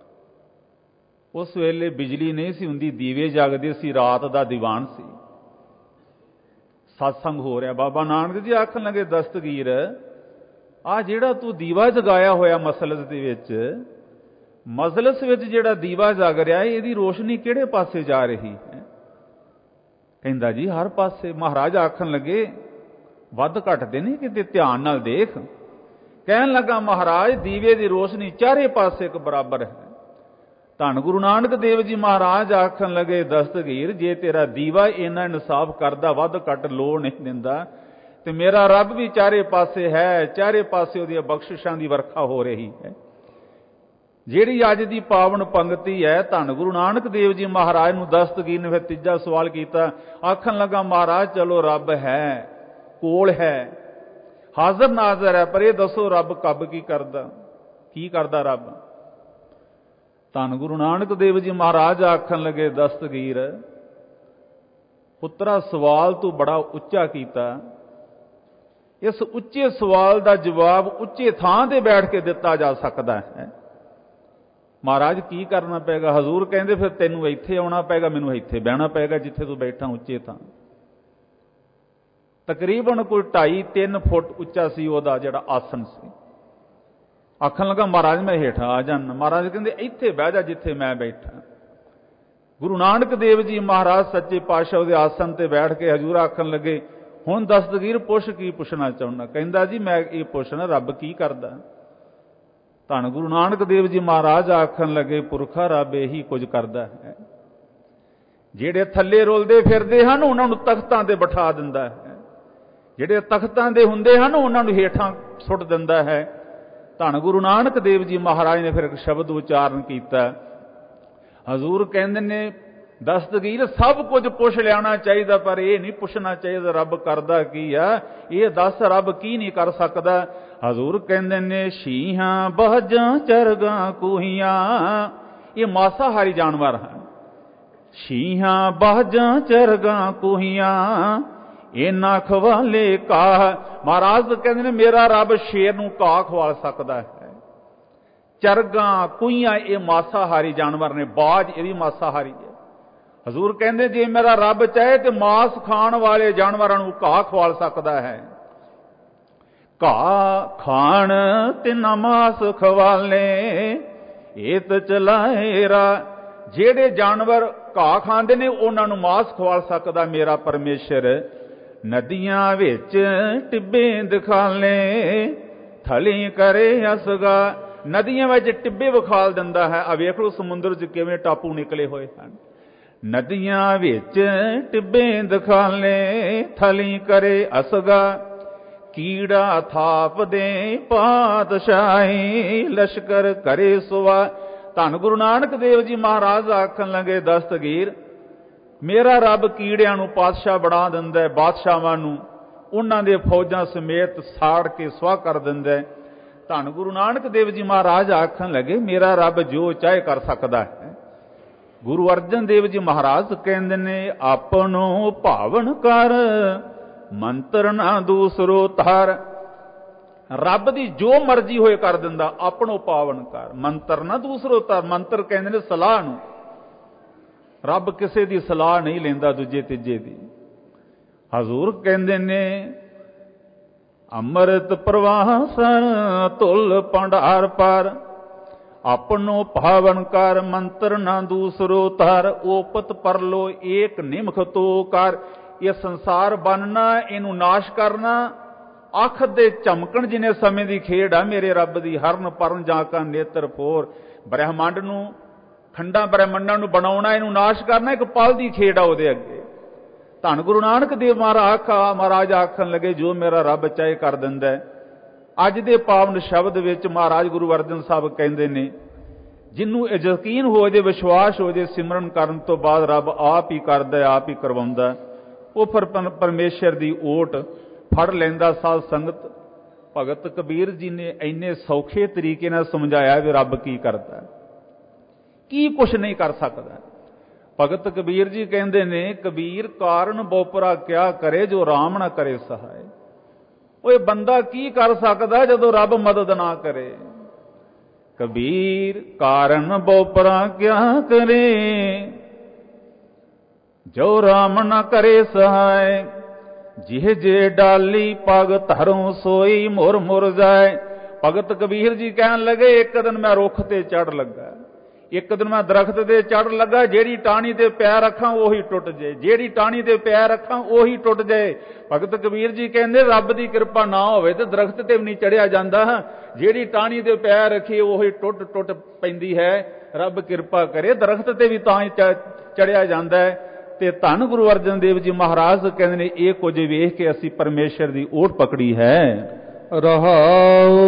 ਉਸ ਵੇਲੇ ਬਿਜਲੀ ਨਹੀਂ ਸੀ ਹੁੰਦੀ, ਦੀਵੇ ਜਗਦੇ ਸੀ, ਰਾਤ ਦਾ ਦੀਵਾਨ ਸੀ, ਸਤਸੰਗ ਹੋ ਰਿਹਾ। ਬਾਬਾ ਨਾਨਕ ਜੀ ਆਖਣ ਲੱਗੇ, ਦਸਤਗੀਰ ਆਹ ਜਿਹੜਾ ਤੂੰ ਦੀਵਾ ਜਗਾਇਆ ਹੋਇਆ ਮਸਲਸ ਦੇ ਵਿੱਚ, ਮਜਲਿਸ ਵਿੱਚ ਜਿਹੜਾ ਦੀਵਾ ਜਗ ਰਿਹਾ ਇਹਦੀ ਰੋਸ਼ਨੀ ਕਿਹੜੇ ਪਾਸੇ ਜਾ ਰਹੀ ਹੈ? ਕਹਿੰਦਾ, ਜੀ ਹਰ ਪਾਸੇ। ਮਹਾਰਾਜ ਆਖਣ ਲੱਗੇ, ਵੱਧ ਘੱਟਦੇ ਨਹੀਂ ਕਿਤੇ, ਧਿਆਨ ਨਾਲ ਦੇਖ। ਕਹਿਣ ਲੱਗਾ, ਮਹਾਰਾਜ ਦੀਵੇ ਦੀ ਰੋਸ਼ਨੀ ਚਾਰੇ ਪਾਸੇ ਇੱਕ ਬਰਾਬਰ ਹੈ। ਧੰਨ ਗੁਰੂ ਨਾਨਕ ਦੇਵ ਜੀ ਮਹਾਰਾਜ ਆਖਣ ਲੱਗੇ, ਦਸਤਗੀਰ ਜੇ ਤੇਰਾ ਦੀਵਾ ਇੰਨਾ ਇਨਸਾਫ ਕਰਦਾ, ਵੱਧ ਘੱਟ ਲੋੜ ਨਹੀਂ ਦਿੰਦਾ, ਤੇ ਮੇਰਾ ਰੱਬ ਵੀ ਚਾਰੇ ਪਾਸੇ ਹੈ, ਚਾਰੇ ਪਾਸੇ ਉਹਦੀਆਂ ਬਖਸ਼ਿਸ਼ਾਂ ਦੀ ਵਰਖਾ ਹੋ ਰਹੀ ਹੈ। ਜਿਹੜੀ ਅੱਜ ਦੀ ਪਾਵਨ ਪੰਗਤੀ ਹੈ, ਧੰਨ ਗੁਰੂ ਨਾਨਕ ਦੇਵ ਜੀ ਮਹਾਰਾਜ ਨੂੰ ਦਸਤਗੀਰ ਨੇ ਫਿਰ ਤੀਜਾ ਸਵਾਲ ਕੀਤਾ। ਆਖਣ ਲੱਗਾ, ਮਹਾਰਾਜ ਚਲੋ ਰੱਬ ਹੈ, ਕੋਲ ਹੈ, ਹਾਜ਼ਰ ਨਾਜ਼ਰ ਹੈ, ਪਰ ਇਹ ਦੱਸੋ ਰੱਬ ਕਬ ਕੀ ਕਰਦਾ? ਕੀ ਕਰਦਾ ਰੱਬ? ਧੰਨ ਗੁਰੂ ਨਾਨਕ ਦੇਵ ਜੀ ਮਹਾਰਾਜ ਆਖਣ ਲੱਗੇ, ਦਸਤਗੀਰ ਪੁੱਤਰਾ ਸਵਾਲ ਤੂੰ ਬੜਾ ਉੱਚਾ ਕੀਤਾ। ਇਸ ਉੱਚੇ ਸਵਾਲ ਦਾ ਜਵਾਬ ਉੱਚੇ ਥਾਂ ਤੇ ਬੈਠ ਕੇ ਦਿੱਤਾ ਜਾ ਸਕਦਾ ਹੈ। ਮਹਾਰਾਜ ਕੀ ਕਰਨਾ ਪਏਗਾ? ਹਜ਼ੂਰ ਕਹਿੰਦੇ, ਫਿਰ ਤੈਨੂੰ ਇੱਥੇ ਆਉਣਾ ਪਏਗਾ, ਮੈਨੂੰ ਇੱਥੇ ਬਹਿਣਾ ਪਏਗਾ ਜਿੱਥੇ ਤੂੰ ਬੈਠਾ, ਉੱਚੇ ਥਾਂ। ਤਕਰੀਬਨ ਕੋਈ ਢਾਈ ਤਿੰਨ ਫੁੱਟ ਉੱਚਾ ਸੀ ਉਹਦਾ ਜਿਹੜਾ ਆਸਨ ਸੀ। ਆਖਣ ਲੱਗਾ, ਮਹਾਰਾਜ ਮੈਂ ਹੇਠਾਂ ਆ ਜਾਣਾ। ਮਹਾਰਾਜ ਕਹਿੰਦੇ, ਇੱਥੇ ਬਹਿ ਜਾ ਜਿੱਥੇ ਮੈਂ ਬੈਠਾ। ਗੁਰੂ ਨਾਨਕ ਦੇਵ ਜੀ ਮਹਾਰਾਜ ਸੱਚੇ ਪਾਤਸ਼ਾਹ ਉਹਦੇ ਆਸਨ ਤੇ ਬੈਠ ਕੇ ਹਜ਼ੂਰ ਆਖਣ ਲੱਗੇ, ਹੁਣ ਦਸਤਗੀਰ ਪੁੱਛ, ਕੀ ਪੁੱਛਣਾ ਚਾਹੁੰਦਾ? ਕਹਿੰਦਾ, ਜੀ ਮੈਂ ਇਹ ਪੁੱਛਣਾ, ਰੱਬ ਕੀ ਕਰਦਾ? ਧੰਨ ਗੁਰੂ ਨਾਨਕ ਦੇਵ ਜੀ ਮਹਾਰਾਜ ਆਖਣ ਲੱਗੇ, ਪੁਰਖਾ ਰੱਬ ਇਹੀ ਕੁਝ ਕਰਦਾ ਹੈ। ਜਿਹੜੇ ਥੱਲੇ ਰੁਲਦੇ ਫਿਰਦੇ ਹਨ ਉਹਨਾਂ ਨੂੰ ਤਖਤਾਂ ਤੇ ਬਿਠਾ ਦਿੰਦਾ ਹੈ, ਜਿਹੜੇ ਤਖਤਾਂ ਦੇ ਹੁੰਦੇ ਹਨ ਉਹਨਾਂ ਨੂੰ ਹੇਠਾਂ ਸੁੱਟ ਦਿੰਦਾ ਹੈ। ਧੰਨ ਗੁਰੂ ਨਾਨਕ ਦੇਵ ਜੀ ਮਹਾਰਾਜ ਨੇ ਫਿਰ ਇੱਕ ਸ਼ਬਦ ਉਚਾਰਨ ਕੀਤਾ। ਹਜ਼ੂਰ ਕਹਿੰਦੇ ਨੇ, ਦਸਤਗੀਰ ਸਭ ਕੁਝ ਪੁੱਛ ਲੈਣਾ ਚਾਹੀਦਾ, ਪਰ ਇਹ ਨਹੀਂ ਪੁੱਛਣਾ ਚਾਹੀਦਾ ਰੱਬ ਕਰਦਾ ਕੀ ਆ। ਇਹ ਦੱਸ ਰੱਬ ਕੀ ਨਹੀਂ ਕਰ ਸਕਦਾ? ਹਜ਼ੂਰ ਕਹਿੰਦੇ ਨੇ, ਸ਼ੀਹਾਂ ਬਹਜਾਂ ਚਰਗਾਂ ਕੂਹੀਆਂ, ਇਹ ਮਾਸਾਹਾਰੀ ਜਾਨਵਰ ਹਨ। ਸ਼ੀਹਾਂ ਬਹਜਾਂ ਚਰਗਾਂ ਕੂਹੀਆਂ, ਇਹਨਾਂ ਖਵਾਲੇ ਕਾਹ। ਮਹਾਰਾਜ ਕਹਿੰਦੇ ਨੇ, ਮੇਰਾ ਰੱਬ ਸ਼ੇਰ ਨੂੰ ਘਾਹ ਖਵਾ ਸਕਦਾ ਹੈ। ਚਰਗਾਂ ਕੂਹੀਆਂ ਇਹ ਮਾਸਾਹਾਰੀ ਜਾਨਵਰ ਨੇ, ਬਾਜ ਇਹ ਵੀ ਮਾਸਾਹਾਰੀ ਹੈ। ਹਜ਼ੂਰ ਕਹਿੰਦੇ, ਜੇ ਮੇਰਾ ਰੱਬ ਚਾਹੇ ਤੇ ਮਾਸ ਖਾਣ ਵਾਲੇ ਜਾਨਵਰਾਂ ਨੂੰ ਘਾਹ ਖਵਾ ਸਕਦਾ ਹੈ। ਘਾਹ ਖਾਣ ਤੇ ਮਾਸ ਖਵਾਲੇ, ਇਹ ਤਾਂ ਚਲਾਏ ਰਾ। ਜਿਹੜੇ ਜਾਨਵਰ ਘਾਹ ਖਾਂਦੇ ਨੇ ਉਹਨਾਂ ਨੂੰ ਮਾਸ ਖਵਾ ਸਕਦਾ ਮੇਰਾ ਪਰਮੇਸ਼ਰ। ਨਦੀਆਂ ਵਿੱਚ ਟਿੱਬੇ ਦਿਖਾਲੇ ਥਲੀ ਕਰੇ ਅਸਗਾ। ਨਦੀਆਂ ਵਿੱਚ ਟਿੱਬੇ ਵਿਖਾਲ ਦਿੰਦਾ ਹੈ। ਆ ਵੇਖ ਲਓ ਸਮੁੰਦਰ 'ਚ ਕਿਵੇਂ ਟਾਪੂ ਨਿਕਲੇ ਹੋਏ ਹਨ। ਨਦੀਆਂ ਵਿੱਚ ਟਿੱਬੇ ਦਿਖਾਲੇ ਥਲੀ ਕਰੇ ਅਸਗਾ। ਕੀੜਾ ਥਾਪ ਦੇ ਪਾਤਸ਼ਾਹੀ ਲਸ਼ਕਰ ਕਰੇ ਸੁਆ। ਧੰਨ ਗੁਰੂ ਨਾਨਕ ਦੇਵ ਜੀ ਮਹਾਰਾਜ ਆਖਣ ਲੱਗੇ ਦਸਤਗੀਰ, ਮੇਰਾ ਰੱਬ ਕੀੜਿਆਂ ਨੂੰ ਪਾਤਸ਼ਾਹ ਬਣਾ ਦਿੰਦਾ ਹੈ, ਬਾਦਸ਼ਾਹਾਂ ਨੂੰ ਉਹਨਾਂ ਦੇ ਫੌਜਾਂ ਸਮੇਤ ਸਾੜ ਕੇ ਸੁਆਹ ਕਰ ਦਿੰਦਾ ਹੈ। ਧੰਨ ਗੁਰੂ ਨਾਨਕ ਦੇਵ ਜੀ ਮਹਾਰਾਜ ਆਖਣ ਲੱਗੇ ਮੇਰਾ ਰੱਬ ਜੋ ਚਾਹੇ ਕਰ ਸਕਦਾ ਹੈ। ਗੁਰੂ ਅਰਜਨ ਦੇਵ ਜੀ ਮਹਾਰਾਜ ਕਹਿੰਦੇ ਨੇ ਆਪਣੋ ਭਾਵਨ ਕਰ ਮੰਤਰ ਨਾ ਦੂਸਰੋ ਧਾਰ। ਰੱਬ ਦੀ ਜੋ ਮਰਜ਼ੀ ਹੋਏ ਕਰ ਦਿੰਦਾ। ਆਪਣੋ ਪਾਵਨ ਕਰ ਮੰਤਰ ਨਾ ਦੂਸਰੋ ਧਾਰ। ਮੰਤਰ ਕਹਿੰਦੇ ਨੇ ਸਲਾਹ ਨੂੰ। ਰੱਬ ਕਿਸੇ ਦੀ ਸਲਾਹ ਨਹੀਂ ਲੈਂਦਾ ਦੂਜੇ ਤੀਜੇ ਦੀ। ਹਜ਼ੂਰ ਕਹਿੰਦੇ ਨੇ ਅੰਮ੍ਰਿਤ ਪ੍ਰਵਾਸਨ ਧੁਲ ਭੰਡਾਰ ਪਰ ਆਪਣੋ ਭਾਵਨ ਕਰ ਮੰਤਰ ਨਾ ਦੂਸਰੋ ਧਾਰ। ਓਪਤ ਪਰਲੋ ਏਕ ਨਿਮਖ ਤੋ ਕਰ। ਇਹ ਸੰਸਾਰ ਬਣਨਾ, ਇਹਨੂੰ ਨਾਸ਼ ਕਰਨਾ ਅੱਖ ਦੇ ਝਮਕਣ ਜਿੰਨੇ ਸਮੇਂ ਦੀ ਖੇਡ ਆ ਮੇਰੇ ਰੱਬ ਦੀ। ਹਰਨ ਪਰਨ ਜਾ ਕਾ ਨੇਤਰ ਫੋਰ। ਬ੍ਰਹਿਮੰਡ ਨੂੰ ਖੰਡਾਂ ਬ੍ਰਹਿਮੰਡਾਂ ਨੂੰ ਬਣਾਉਣਾ, ਇਹਨੂੰ ਨਾਸ਼ ਕਰਨਾ ਇੱਕ ਪਲ ਦੀ ਖੇਡ ਆ ਉਹਦੇ ਅੱਗੇ। ਧੰਨ ਗੁਰੂ ਨਾਨਕ ਦੇਵ ਮਹਾਰਾਜ ਮਹਾਰਾਜ ਆਖਣ ਲੱਗੇ ਜੋ ਮੇਰਾ ਰੱਬ ਚਾਹੇ ਕਰ ਦਿੰਦਾ ਹੈ। ਅੱਜ ਦੇ ਪਾਵਨ ਸ਼ਬਦ ਵਿੱਚ ਮਹਾਰਾਜ ਗੁਰੂ ਅਰਜਨ ਸਾਹਿਬ ਕਹਿੰਦੇ ਨੇ ਜਿਹਨੂੰ ਇਹ ਯਕੀਨ ਹੋ ਜੇ, ਵਿਸ਼ਵਾਸ ਹੋ ਜੇ, ਸਿਮਰਨ ਕਰਨ ਤੋਂ ਬਾਅਦ ਰੱਬ ਆਪ ਹੀ ਕਰਦਾ, ਆਪ ਹੀ ਕਰਵਾਉਂਦਾ, ਉਹ ਫਿਰ ਪਰਮੇਸ਼ਰ ਦੀ ਓਟ ਫੜ ਲੈਂਦਾ। ਸਾਧ ਸੰਗਤ ਭਗਤ ਕਬੀਰ ਜੀ ਨੇ ਇੰਨੇ ਸੌਖੇ ਤਰੀਕੇ ਨਾਲ ਸਮਝਾਇਆ ਵੀ ਰੱਬ ਕੀ ਕਰਦਾ, ਕੀ ਕੁਛ ਨਹੀਂ ਕਰ ਸਕਦਾ। ਭਗਤ ਕਬੀਰ ਜੀ ਕਹਿੰਦੇ ਨੇ ਕਬੀਰ ਕਾਰਨ ਬੋਪਰਾ ਕਿਆ ਕਰੇ ਜੋ ਰਾਮ ਨਾ ਕਰੇ ਸਹਾਇ। ਉਹ ਬੰਦਾ ਕੀ ਕਰ ਸਕਦਾ ਜਦੋਂ ਰੱਬ ਮਦਦ ਨਾ ਕਰੇ। ਕਬੀਰ ਕਾਰਨ ਬੋਪਰਾ ਕਿਆ ਕਰੇ ਜੋ ਰਾਮ ਨਾ ਕਰੇ ਸਹਾਇ। ਜਿਹ ਜੇ ਡਾਲੀ ਪਗ ਧਰੋਂ ਸੋਈ ਮੁਰ ਮੁਰ ਜਾਏ। ਭਗਤ ਕਬੀਰ ਜੀ ਕਹਿਣ ਲੱਗੇ ਇੱਕ ਦਿਨ ਮੈਂ ਰੁੱਖ ਤੇ ਚੜ ਲੱਗਾ, ਇੱਕ ਦਿਨ ਮੈਂ ਦਰਖਤ ਤੇ ਚੜ ਲੱਗਾ, ਜਿਹੜੀ ਟਾਹਣੀ ਤੇ ਪੈਰ ਰੱਖਾਂ ਉਹੀ ਟੁੱਟ ਜਾਏ, ਜਿਹੜੀ ਟਾਹਣੀ ਤੇ ਪੈਰ ਰੱਖਾਂ ਉਹੀ ਟੁੱਟ ਜਾਏ। ਭਗਤ ਕਬੀਰ ਜੀ ਕਹਿੰਦੇ ਰੱਬ ਦੀ ਕਿਰਪਾ ਨਾ ਹੋਵੇ ਤੇ ਦਰਖਤ ਤੇ ਵੀ ਨਹੀਂ ਚੜਿਆ ਜਾਂਦਾ। ਜਿਹੜੀ ਟਾਹਣੀ ਤੇ ਪੈਰ ਰੱਖੀ ਉਹੀ ਟੁੱਟ ਟੁੱਟ ਪੈਂਦੀ ਹੈ। ਰੱਬ ਕਿਰਪਾ ਕਰੇ ਦਰਖਤ ਤੇ ਵੀ ਤਾਂ ਹੀ ਚੜਿਆ ਜਾਂਦਾ ਹੈ। ਤੇ ਧੰਨ ਗੁਰੂ ਅਰਜਨ ਦੇਵ ਜੀ ਮਹਾਰਾਜ ਕਹਿੰਦੇ ਨੇ ਇਹ ਕੁਝ ਵੇਖ ਕੇ ਅਸੀਂ ਪਰਮੇਸ਼ਰ ਦੀ ਓਟ ਪਕੜੀ ਹੈ। ਰਹਾਉ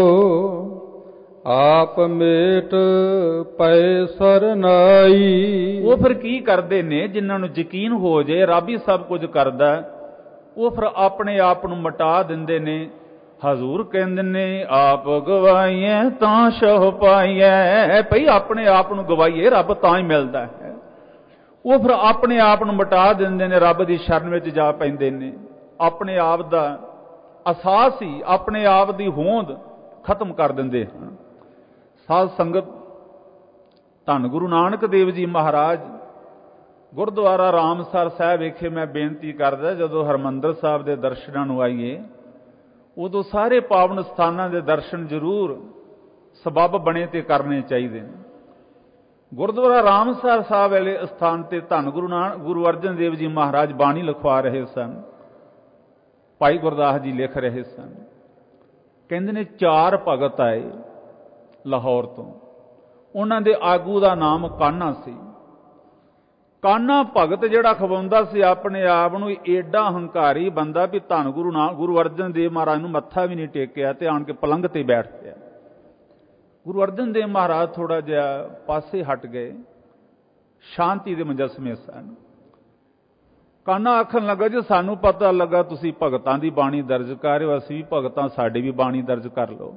ਆਪ ਮੇਟ ਪੈ ਸਰਨਾਈ। ਉਹ ਫਿਰ ਕੀ ਕਰਦੇ ਨੇ ਜਿਨ੍ਹਾਂ ਨੂੰ ਯਕੀਨ ਹੋ ਜੇ ਰੱਬ ਹੀ ਸਭ ਕੁਝ ਕਰਦਾ, ਉਹ ਫਿਰ ਆਪਣੇ ਆਪ ਨੂੰ ਮਿਟਾ ਦਿੰਦੇ ਨੇ। ਹਜ਼ੂਰ ਕਹਿੰਦੇ ਨੇ ਆਪ ਗਵਾਈਏ ਤਾਂ ਸ਼ਹ ਪਾਈਏ। ਭਈ ਆਪਣੇ ਆਪ ਨੂੰ ਗਵਾਈਏ ਰੱਬ ਤਾਂ ਹੀ ਮਿਲਦਾ ਹੈ। ਉਹ ਫਿਰ ਆਪਣੇ ਆਪ ਨੂੰ ਮਿਟਾ ਦਿੰਦੇ ਨੇ, ਰੱਬ ਦੀ ਸ਼ਰਨ ਵਿੱਚ ਜਾ ਪੈਂਦੇ ਨੇ। ਆਪਣੇ ਆਪ ਦਾ ਅਹਿਸਾਸ ਹੀ, ਆਪਣੇ ਆਪ ਦੀ ਹੋਂਦ ਖਤਮ ਕਰ ਦਿੰਦੇ ਹਨ। ਸਾਧ ਸੰਗਤ ਧੰਨ ਗੁਰੂ ਨਾਨਕ ਦੇਵ ਜੀ ਮਹਾਰਾਜ ਗੁਰਦੁਆਰਾ ਰਾਮਸਰ ਸਾਹਿਬ ਵਿਖੇ ਮੈਂ ਬੇਨਤੀ ਕਰਦਾ ਜਦੋਂ ਹਰਿਮੰਦਰ ਸਾਹਿਬ ਦੇ ਦਰਸ਼ਨਾਂ ਨੂੰ ਆਈਏ ਉਦੋਂ ਸਾਰੇ ਪਾਵਨ ਸਥਾਨਾਂ ਦੇ ਦਰਸ਼ਨ ਜ਼ਰੂਰ ਸਬੱਬ ਬਣੇ ਤੇ ਕਰਨੇ ਚਾਹੀਦੇ ਨੇ। ਗੁਰਦੁਆਰਾ ਰਾਮਸਰ ਸਾਹਿਬ ਵਾਲੇ ਸਥਾਨ ਤੇ ਧੰਨ ਗੁਰੂ ਨਾਨਕ ਗੁਰੂ ਅਰਜਨ ਦੇਵ ਜੀ ਮਹਾਰਾਜ ਬਾਣੀ ਲਿਖਵਾ ਰਹੇ ਸਨ। ਭਾਈ ਗੁਰਦਾਸ ਜੀ ਲਿਖ ਰਹੇ ਸਨ। ਕਹਿੰਦੇ ਨੇ ਚਾਰ ਭਗਤ ਆਏ ਲਾਹੌਰ ਤੋਂ, ਉਹਨਾਂ ਦੇ ਆਗੂ ਦਾ ਨਾਮ ਕਾਨਾ ਸੀ। ਕਾਨਾ ਭਗਤ ਜਿਹੜਾ ਖਵਾਉਂਦਾ ਸੀ ਆਪਣੇ ਆਪ ਨੂੰ, ਏਡਾ ਹੰਕਾਰੀ ਬੰਦਾ ਵੀ ਧੰਨ ਗੁਰੂ ਨਾਨਕ ਗੁਰੂ ਅਰਜਨ ਦੇਵ ਮਹਾਰਾਜ ਨੂੰ ਮੱਥਾ ਵੀ ਨਹੀਂ ਟੇਕਿਆ ਤੇ ਆਣ ਕੇ ਪਲੰਘ ਤੇ ਬੈਠ ਗਿਆ। ਗੁਰੂ ਅਰਜਨ ਦੇਵ ਮਹਾਰਾਜ ਥੋੜਾ ਜਿਹਾ ਪਾਸੇ ਹਟ ਗਏ, ਸ਼ਾਂਤੀ ਦੇ ਮੁਜੱਸਮੇ ਸਨ। ਕਾਨਾ ਆਖਣ ਲੱਗਾ ਜੀ ਸਾਨੂੰ ਪਤਾ ਲੱਗਾ ਤੁਸੀਂ ਭਗਤਾਂ ਦੀ ਬਾਣੀ ਦਰਜ ਕਰ ਰਹੇ ਹੋ, ਅਸੀਂ ਵੀ ਭਗਤਾਂ, ਸਾਡੀ ਵੀ ਬਾਣੀ ਦਰਜ ਕਰ ਲਓ।